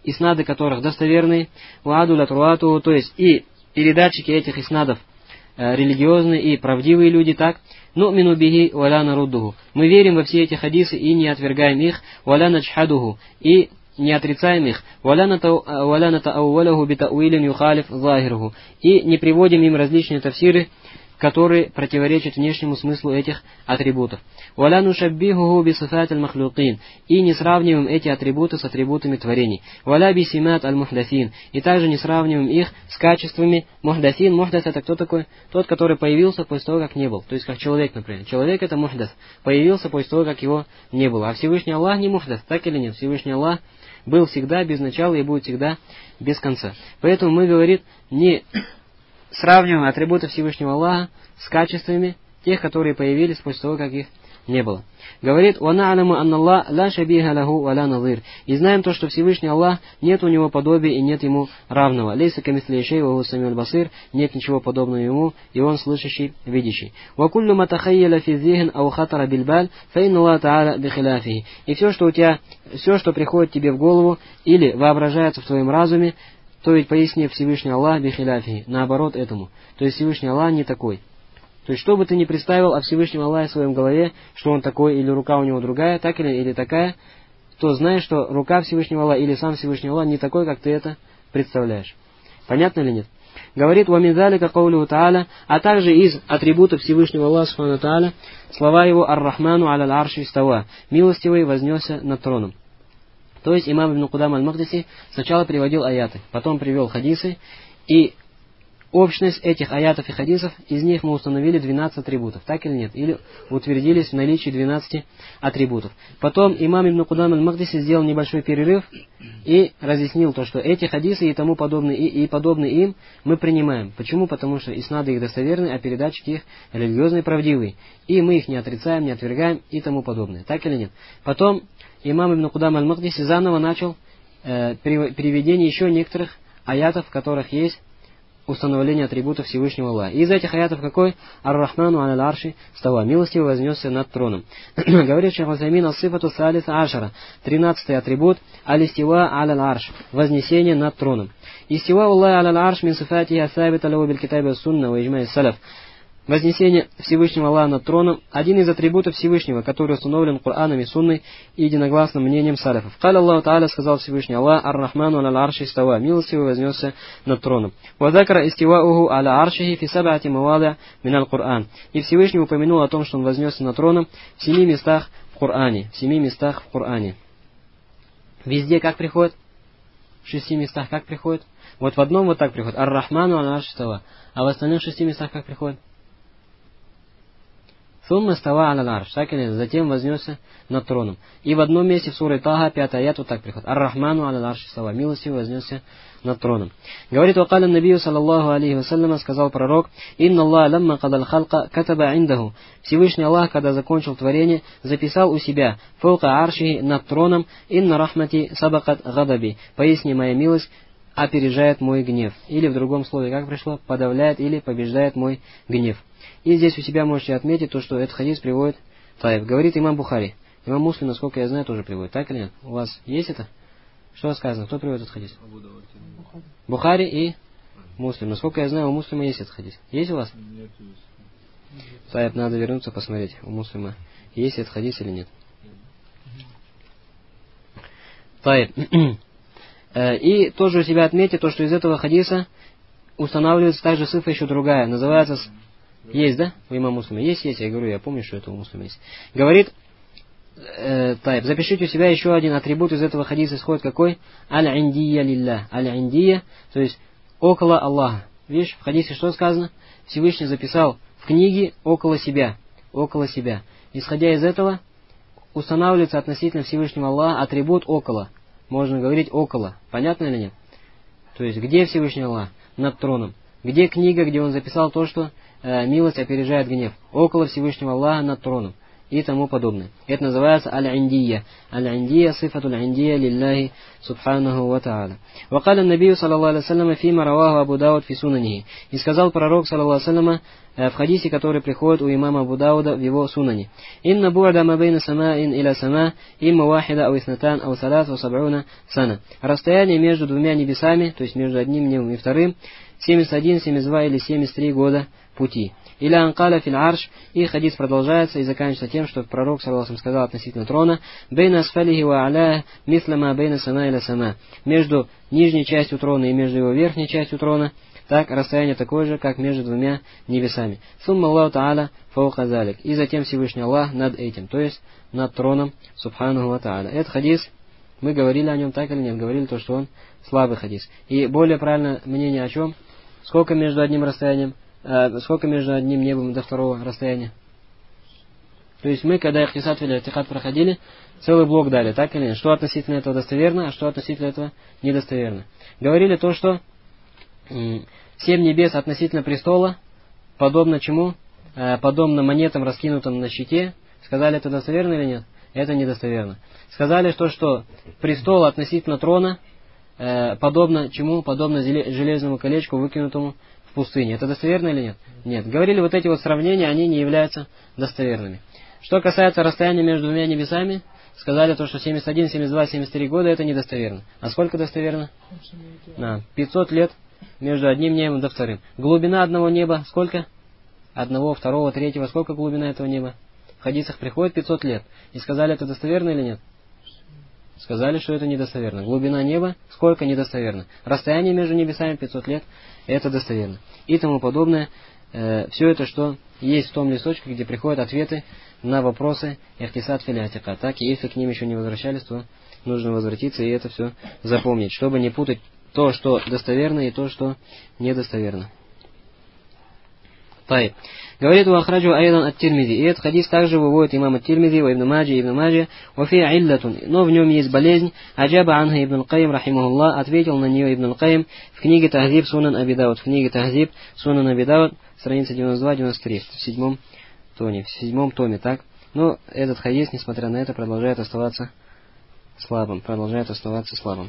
иснады которых достоверные, уадулят руату, то есть и передатчики этих иснадов э, религиозные и правдивые люди, так, ну мину бихи валя наруддуху. Мы верим во все эти хадисы и не отвергаем их, валя начхадуху, и не отрицаем их, валя натаауаляху битауилин юхалиф захируху, и не приводим им различные тафсиры, которые противоречат внешнему смыслу этих атрибутов. «Валя нушаббихуху бисифат аль-махлюкин», и не сравниваем эти атрибуты с атрибутами творений. «Валя бисимат аль-мухдафин», и также не сравниваем их с качествами мухдафин. Мухдаф — это кто такой? Тот, который появился после того, как не был. То есть, как человек, например. Человек — это мухдаф, появился после того, как его не было. А Всевышний Аллах не мухдаф, так или нет? Всевышний Аллах был всегда без начала и будет всегда без конца. Поэтому мы, говорит, не сравниваем атрибуты Всевышнего Аллаха с качествами тех, которые появились после того, как их не было. Говорит: «Вана'аляму анналлах ла шабиха лаху ва ла назир». И знаем то, что Всевышний Аллах, нет у него подобия и нет ему равного. «Лейса камисли шей ва хуа самиуль басир», нет ничего подобного ему, и он слышащий, видящий. «Ва куллю ма тахайяля фи зихн ау хатара билбаль, фа инна Аллаха та'аля бихиляфихи». И все, что у тебя, все, что приходит тебе в голову или воображается в твоем разуме, то ведь поясни Всевышний Аллах бихиляфихи, наоборот этому. То есть Всевышний Аллах не такой. То есть, что бы ты ни представил о Всевышнем Аллахе в своем голове, что он такой, или рука у него другая, так или, или такая, то знай, что рука Всевышнего Аллаха или сам Всевышний Аллах не такой, как ты это представляешь. Понятно или нет? Говорит: «Ва мин залика каулюху та'аля», а также из атрибутов Всевышнего Аллаха субхану та'аля слова его: «Ар-Рахману аля аль-арши истава», милостивый вознесся над троном. То есть имам Ибн Кудам аль-Мақдиси сначала приводил аяты, потом привел хадисы, и общность этих аятов и хадисов, из них мы установили двенадцать атрибутов, так или нет? Или утвердились в наличии двенадцати атрибутов. Потом имам Ибн Кудам аль-Мақдиси сделал небольшой перерыв и разъяснил то, что эти хадисы и тому подобные, и, и подобные им мы принимаем. Почему? Потому что иснады их достоверны, а передатчики их религиозные и правдивые. И мы их не отрицаем, не отвергаем и тому подобное. Так или нет? Потом имам Ибн Кудам аль-Мақдиси заново начал э, переведение еще некоторых аятов, в которых есть установление атрибутов Всевышнего Аллаха. Из этих аятов какой? Ар-Рахману аля аль-арши става, милостивый вознесся над троном. Говорит шейх Усаймин: ас-сифату салиса ашара, тринадцатый атрибут, аль-истива аля аль-арш, вознесение над троном. Истива Аллах аля аль-арш мин сифатихи асабита лаху биль китаби ва-сунна ва иджма'i салаф. Вознесение Всевышнего Аллаха над троном – один из атрибутов Всевышнего, который установлен Кораном и Сунной и единогласным мнением салафов. «Каля Аллаху Та'аля», сказал Всевышний Аллах: «Ар-Рахману аля аль-арши истава», милостивый вознесся над троном. «Вадакара истивауху аля аршихи фи саб'ати мавади'а миналь Кур'ан». И Всевышний упомянул о том, что он вознесся над троном в семи местах в Коране. В семи местах в Коране. Везде как приходит? В шести местах как приходит? Вот в одном вот так приходит: «Ар-Рахману аля аль-арши истава». А в остальных шести местах как приходит? «Сумма става аля аль-арш», так или затем вознесся над троном. И в одном месте в суре Таха, пятый аят, вот так приходит: «Ар-Рахману аля аль-арш става», милостивый вознесся над троном. Говорит: «Вакаля набию саллаллаху алейхи вассаляма», сказал пророк: «Инна Аллах ламма кадал халка катаба индаху». Всевышний Аллах, когда закончил творение, записал у себя: «Фаука арши», над троном: «Инна рахмати сабакат гадаби», поясни, моя милость опережает мой гнев. Или в другом слове как пришло: подавляет или побеждает мой гнев. И здесь у себя можете отметить то, что этот хадис приводит Таиф. Говорит имам Бухари. Имам Муслим, насколько я знаю, тоже приводит. Так или нет? У вас есть это? Что сказано? Кто приводит этот хадис? Бухари и Муслим. Насколько я знаю, у Муслима есть этот хадис. Есть у вас? Нет. Таиф, надо вернуться посмотреть, у Муслима есть этот хадис или нет. Таиф. И тоже у себя отметьте то, что из этого хадиса устанавливается также цифра еще другая. Называется... Есть, да? У имама Муслима есть, есть. Я говорю, я помню, что это у Муслима есть. Говорит, э, тайп, запишите у себя еще один атрибут из этого хадиса. Исходит какой? Аль-Индия лилля. Аль-Индия, то есть около Аллаха. Видишь, в хадисе что сказано? Всевышний записал в книге около себя. Около себя. Исходя из этого, устанавливается относительно Всевышнего Аллаха атрибут около. Можно говорить около. Понятно или нет? То есть, где Всевышний Аллах? Над троном. Где книга, где он записал то, что э, милость опережает гнев? Около Всевышнего Аллаха над троном. и тому подобное. Это называется аль-индия. Аль-индия сифату аль-индия лилляхи субханаху ва та'аля. Вакаля набию саллаллаху алейхи вассаляма фима раваху Абу Дауд фи сунанихи. И сказал пророк саллаллаху алейхи вассаляма в хадисе, который приходит у имама Абу Дауда в его сунане. Инна бу'да ма бейна самаин иля сама, имма вахида ау иснатан ау салат ау саб'уна сана. Расстояние между двумя небесами, то есть между одним небом и вторым, семьдесят один, семьдесят два или семьдесят три года пути. Или анкаля фил арш, и хадис продолжается и заканчивается тем, что пророк саллаллаху алейхи сказал относительно трона: бейна асфалихи ва аля мислама бейна сама иля сама. Между нижней частью трона и между его верхней частью трона, так расстояние такое же, как между двумя небесами. Сумма Аллаху та'аля фаука залик. И затем Всевышний Аллах над этим, то есть над троном субханаху ва та'аля. Этот хадис, мы говорили о нем так или нет, говорили то, что он слабый хадис. И более правильное мнение о чем? Сколько между одним расстоянием, э, сколько между одним небом до второго расстояния? То есть мы, когда ихтисад или атихад проходили, целый блок дали, так или нет? Что относительно этого достоверно, а что относительно этого недостоверно. Говорили то, что семь небес относительно престола подобно чему? Э, подобно монетам, раскинутым на щите. Сказали, это достоверно или нет? Это недостоверно. Сказали, что, что престол относительно трона э, подобно чему? Подобно железному колечку, выкинутому в пустыне. Это достоверно или нет? Нет. Говорили, вот эти вот сравнения, они не являются достоверными. Что касается расстояния между двумя небесами, сказали то, что семьдесят один, семьдесят два, семьдесят три года это недостоверно. А сколько достоверно? На пятьсот лет между одним небом до вторым. Глубина одного неба сколько? Одного, второго, третьего. Сколько глубина этого неба? В хадисах приходит пятьсот лет. И сказали, это достоверно или нет? Сказали, что это недостоверно. Глубина неба сколько? Недостоверно. Расстояние между небесами пятьсот лет, это достоверно. И тому подобное. Э, все это, что есть в том листочке, где приходят ответы на вопросы ихтисад фил атикад. Так, и если к ним еще не возвращались, то нужно возвратиться и это все запомнить, чтобы не путать то, что достоверно, и то, что недостоверно. Тайб. Говорит Уахраджу Айдан ат-Тирмизи. И этот хадис также выводит имам ат-Тирмизи, ва Ибн Маджи, Ибн Маджи, вафи иллятун. Но в нем есть болезнь. Аджаба анха Ибн Аль-Каим, рахимахуллах, ответил на нее Ибн Аль-Каим в книге Тахзиб Сунан Аби Дауд. В книге Тахзиб Сунан Аби Дауд, страница девяносто два девяносто три, в седьмом томе. В седьмом томе, так. Но этот хадис, несмотря на это, продолжает оставаться слабым. Продолжает оставаться слабым.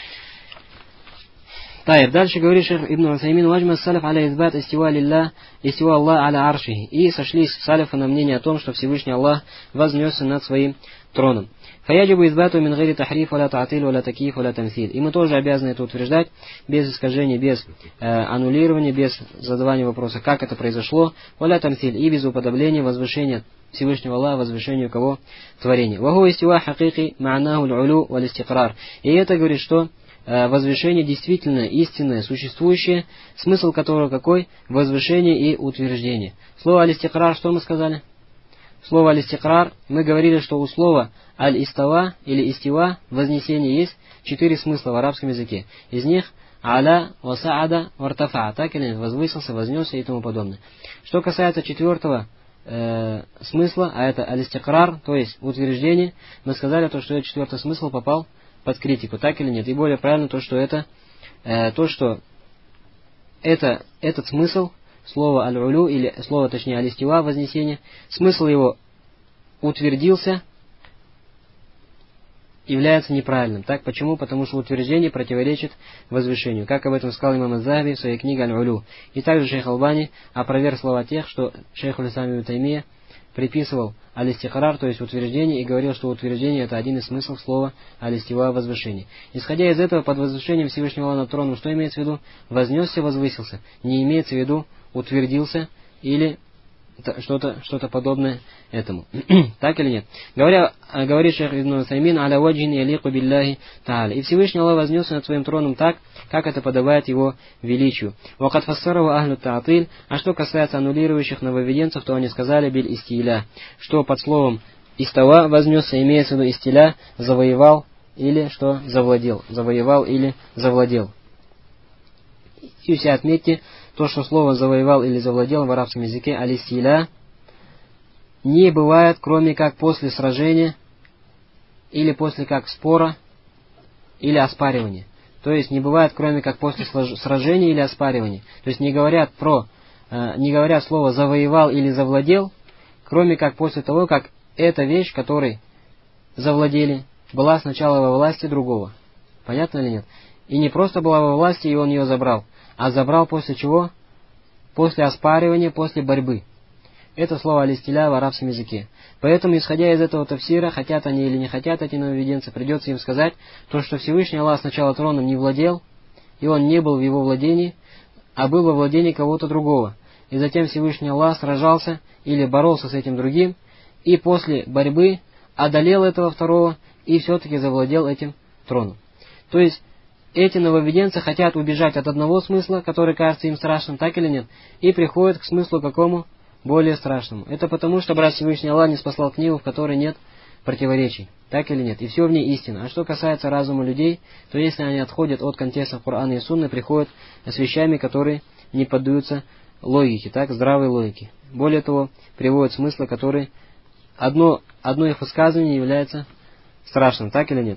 Тайб. Дальше говорит шейх Ибн Усаймин: «Ваджма салиф аля избат истива лилля, истива Аллах аля аршихи». И сошлись салифы на мнение о том, что Всевышний Аллах вознесся над своим троном. «Фаяджибу избату мин гайри тахриф, валя таатиль, валя такиф, валя тамсиль». И мы тоже обязаны это утверждать, без искажения, без э, аннулирования, без задавания вопроса, как это произошло, валя тамсиль, и без уподобления, возвышения Всевышнего Аллаха, возвышению кого? Творения. «Ваху истива хакики ма'наху l'улю валь истикрар». И это говорит, что возвышение действительно истинное, существующее, смысл которого какой? Возвышение и утверждение. Слово аль-истикрар, что мы сказали? Слово аль-истикрар, мы говорили, что у слова аль-истава или истива, вознесение, есть четыре смысла в арабском языке. Из них аля, васаада, вартафа, так или нет, возвысился, вознесся и тому подобное. Что касается четвертого э, смысла, а это аль-истикрар, то есть утверждение, мы сказали, то, что этот четвертый смысл попал под критику, так или нет. И более правильно то, что это, э, то, что это, этот смысл, слово аль-улю, или слово, точнее, аль-истива, вознесение, смысл его утвердился, является неправильным. Так, почему? Потому что утверждение противоречит возвышению. Как об этом сказал имам Аз-Захаби в своей книге Аль-Улю. И также шейх Албани опроверг слова тех, что шейх Аль-Ислам ибн Таймия приписывал аль-истихрар, то есть утверждение, и говорил, что утверждение это один из смыслов слова аль-истива, возвышение. Исходя из этого, под возвышением Всевышнего Аллаха над троном, что имеется в виду? Вознесся, возвысился. Не имеется в виду утвердился или что-то что-то подобное этому. Так или нет? Говоря, говорит шейх Ибн Усаймин: аля ваджин ялику билляхи та'аля. И Всевышний Аллах вознесся над своим троном так, как это подобает его величию. Вакад фассараху ахлю та'атиль. А что касается аннулирующих нововведенцев, то они сказали биль истиля, что под словом истава вознесся имеется в виду истиля, завоевал или что завладел, завоевал или завладел. И все отметьте, то, что слово «завоевал» или «завладел» в арабском языке «алистиля» не бывает, кроме как после сражения, или после как спора, или оспаривания. То есть не бывает, кроме как после сражения или оспаривания. То есть не говорят про, не говорят слово «завоевал» или «завладел», кроме как после того, как эта вещь, которой завладели, была сначала во власти другого. Понятно или нет? И не просто была во власти, и он ее забрал, а забрал после чего? После оспаривания, после борьбы. Это слово алистиля в арабском языке. Поэтому, исходя из этого тафсира, хотят они или не хотят эти нововведенцы, придется им сказать, то, что Всевышний Аллах сначала троном не владел, и он не был в его владении, а был во владении кого-то другого. И затем Всевышний Аллах сражался или боролся с этим другим, и после борьбы одолел этого второго и все-таки завладел этим троном. То есть, эти нововведенцы хотят убежать от одного смысла, который кажется им страшным, так или нет, и приходят к смыслу какому? Более страшному. Это потому, что, брат, Всевышний Аллах не спаслал книгу, в которой нет противоречий. Так или нет? И все в ней истина. А что касается разума людей, то если они отходят от контекста Корана и Сунны, приходят с вещами, которые не поддаются логике, так, здравой логике. Более того, приводят смыслы, которые одно, одно их высказывание является страшным. Так или нет?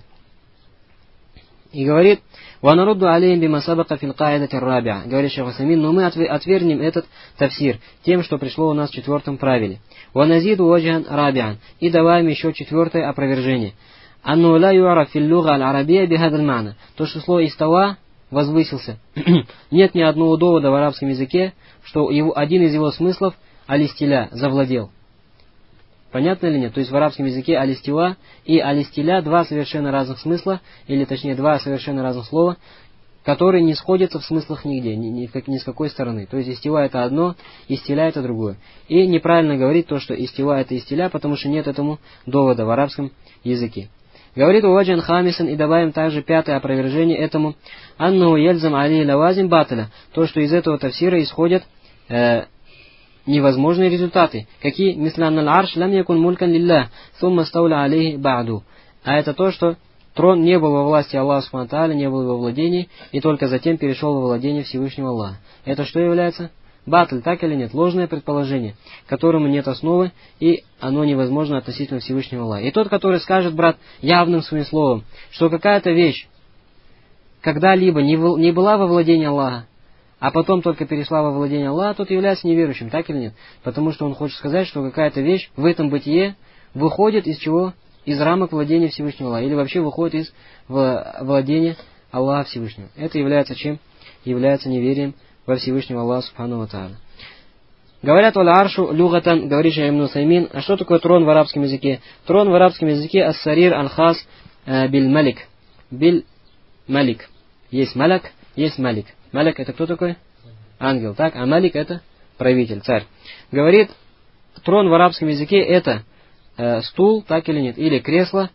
И говорит, «Ванарудду алейхим бима сабака фил каидати рабиа». Говорит шейх Усаймин, но мы отвергнем этот тафсир тем, что пришло у нас в четвертом правиле. «Ваназиду ваджхан рабиан». И добавим еще четвертое опровержение. «Анну ла ю'раф фил луга аль-арабия бихадаль ма'на». То, что слово «истава» возвысился. Нет ни одного довода в арабском языке, что его, один из его смыслов алистиля завладел. Понятно или нет? То есть в арабском языке алистила и алистиля два совершенно разных смысла, или точнее два совершенно разных слова, которые не сходятся в смыслах нигде, ни, ни, ни с какой стороны. То есть истила это одно, истиля это другое. И неправильно говорить то, что истила это истиля, потому что нет этому довода в арабском языке. Говорит Уаджан Хамисан, и добавим также пятое опровержение этому, анну ельзам али лавазим баталя, то, что из этого тафсира исходят э, невозможные результаты. Какие? Мислан аль-арш лам якун мулькан лиллах, сумма стауля алейхи ба'ду. А это то, что трон не был во власти Аллаха субхану ва тааля, не был во владении, и только затем перешел во владение Всевышнего Аллаха. Это что является? Батль, так или нет? Ложное предположение, которому нет основы, и оно невозможно относительно Всевышнего Аллаха. И тот, который скажет, брат, явным своим словом, что какая-то вещь когда-либо не, в, не была во владении Аллаха, а потом только перешла во владение Аллаха, тот является неверующим, так или нет? Потому что он хочет сказать, что какая-то вещь в этом бытие выходит из чего? Из рамок владения Всевышнего Аллаха. Или вообще выходит из владения Аллаха Всевышнего. Это является чем? Является неверием во Всевышнего Аллаха субхану ва тааля. Говорят, валя аршу люгатан, говорит шейх Ибн Усаймин. А что такое трон в арабском языке? Трон в арабском языке ас-сарир аль-хас биль малик. Биль малик. Есть малак, есть малик. Малик это кто такой? Ангел, так? А малик это правитель, царь. Говорит, трон в арабском языке это э, стул, так или нет? Или кресло,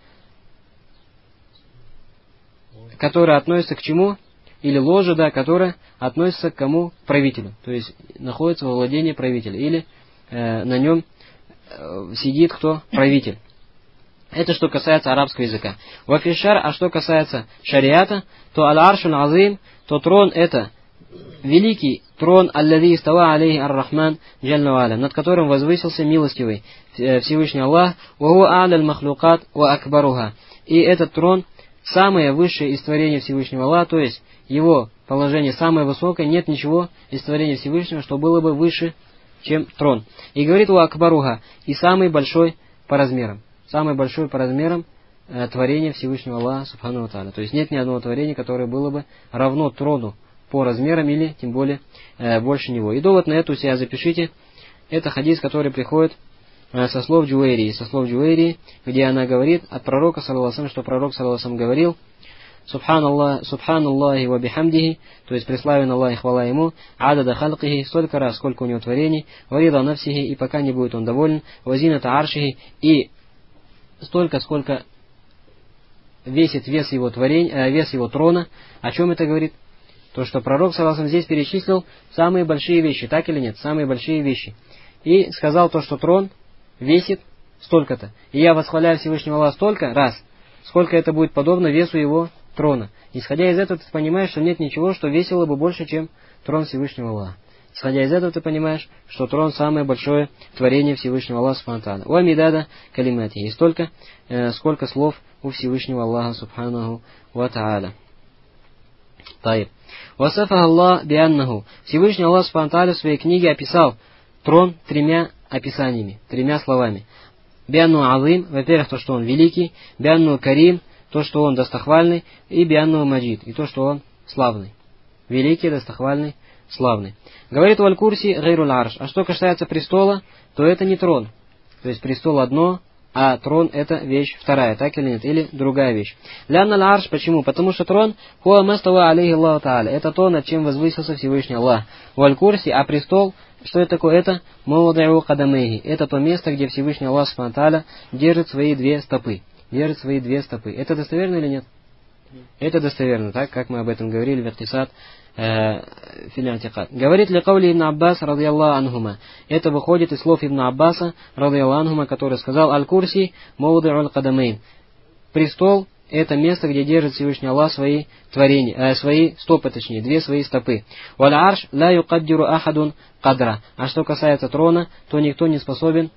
которое относится к чему? Или ложе, да, которое относится к кому? Правителю. То есть находится во владении правителя. Или э, на нем э, сидит кто? Правитель. Это что касается арабского языка. Вафишар, а что касается шариата, то аль-аршул азим, то трон это великий трон, аллади истава алейхи ар-рахман джалла ва аля, над которым возвысился милостивый Всевышний Аллах, ва хуа а'ля аль-махлукат ва акбаруха. И этот трон самое высшее из творения Всевышнего Аллаха, то есть его положение самое высокое, нет ничего из творения Всевышнего, что было бы выше, чем трон. И говорит ва акбаруха, и самый большой по размерам. Самое большое по размерам э, творение Всевышнего Аллаха субхану ва тааля. То есть нет ни одного творения, которое было бы равно трону по размерам или тем более э, больше него. И довод на это у себя запишите. Это хадис, который приходит э, со слов Джуэйрии. Со слов Джуэйрии, где она говорит от пророка, саллаллаху алейхи ва саллям, что пророк, саллаллаху алейхи ва саллям, говорил: Субханаллах, Субханаллахи ва бихамдихи, то есть преславен Аллах и хвала ему, адада халкихи, столько раз, сколько у него творений, варида нафсихи, и пока не будет он доволен, вазината аршихи, и столько, сколько весит вес его творения, э, вес его трона. О чем это говорит? То, что пророк, саллаллаху алейхи ва саллям, здесь перечислил самые большие вещи, так или нет? Самые большие вещи. И сказал то, что трон весит столько-то. И я восхваляю Всевышнего Аллаха столько раз, сколько это будет подобно весу его трона. Исходя из этого, ты понимаешь, что нет ничего, что весило бы больше, чем трон Всевышнего Аллаха. Исходя из этого, ты понимаешь, что трон самое большое творение Всевышнего Аллаха субхану ва тааля. Ва мидада калимати. И столько, э, сколько слов у Всевышнего Аллаха субхану ва тааля. Таиб. Васафа Аллах бианнаху. Всевышний Аллах субхану ва тааля в своей книге описал трон тремя описаниями, тремя словами. бианну азим, во-первых, то, что он великий, бианну карим, то, что он достохвальный, и бианну маджид, и то, что он славный. Великий, достохвальный, славный. Говорит Валь-Курси гайруль арш. А что касается престола, то это не трон. То есть престол одно, а трон это вещь вторая, так или нет? Или другая вещь. Лянна арш, почему? Потому что трон, хуа мастава алейхи Аллаху та'аля. Это то, над чем возвысился Всевышний Аллах. Валь-Курси, а престол, что это такое? Это мавадиу кадамейхи. Это то место, где Всевышний Аллах субхану тааля держит свои две стопы. Держит свои две стопы. Это достоверно или нет? Это достоверно, так как мы об этом говорили в Иктисад филиатикат. Говорит ли каули Ибн Аббас, радиаллаху анхума. Это выходит из слов Ибн Аббаса, радиаллаху анхума, который сказал: Аль-Курси мавди'уль кадамейн. Престол — это место, где держит Всевышний Аллах свои творения, э, свои стопы, точнее, две свои стопы. Валь арш ла юкаддиру ахадун кадра. А что касается трона, то никто не способен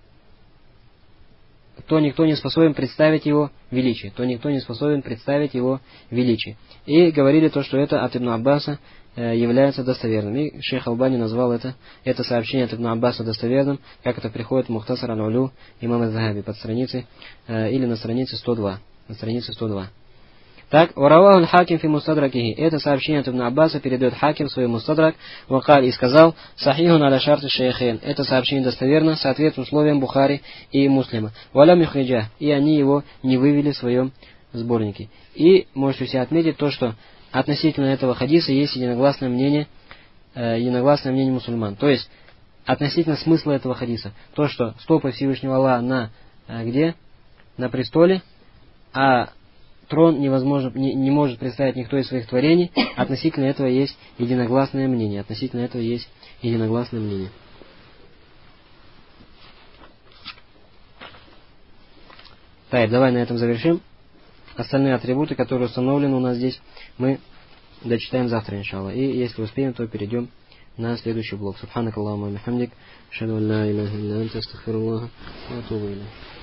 то никто не способен представить его величие. То никто не способен представить его величие. И говорили то, что это от Ибн Аббаса э, является достоверным. И шейх Албани назвал это, это сообщение от Ибн Аббаса достоверным, как это приходит в Мухтасар аль-Улю имама Захаби под страницей, э, или на странице сто два. На странице сто два. Так, «Вараваху хаким фи мустадракихи». Это сообщение от Ибн Аббаса передает хаким в свой мустадрак, вакаль, и сказал: «Сахихун аля шарти шейхейн». Это сообщение достоверно, соответствует условиям Бухари и Муслима. «Валям юхриджа». И они его не вывели в своем сборнике. И можете все отметить то, что относительно этого хадиса есть единогласное мнение, э, единогласное мнение мусульман. То есть, относительно смысла этого хадиса. То, что стопы Всевышнего Аллаха на э, где? На престоле, а трон невозможно, не, не может представить никто из своих творений. Относительно этого есть единогласное мнение. Относительно этого есть единогласное мнение. Так, давай на этом завершим. Остальные атрибуты, которые установлены у нас здесь, мы дочитаем завтра, иншаллах. И если успеем, то перейдем на следующий блок. Субханак Аллахумма ва бихамдик, ашхаду ан ла иляха илля анта, астагфируллаха ва атубу илейх.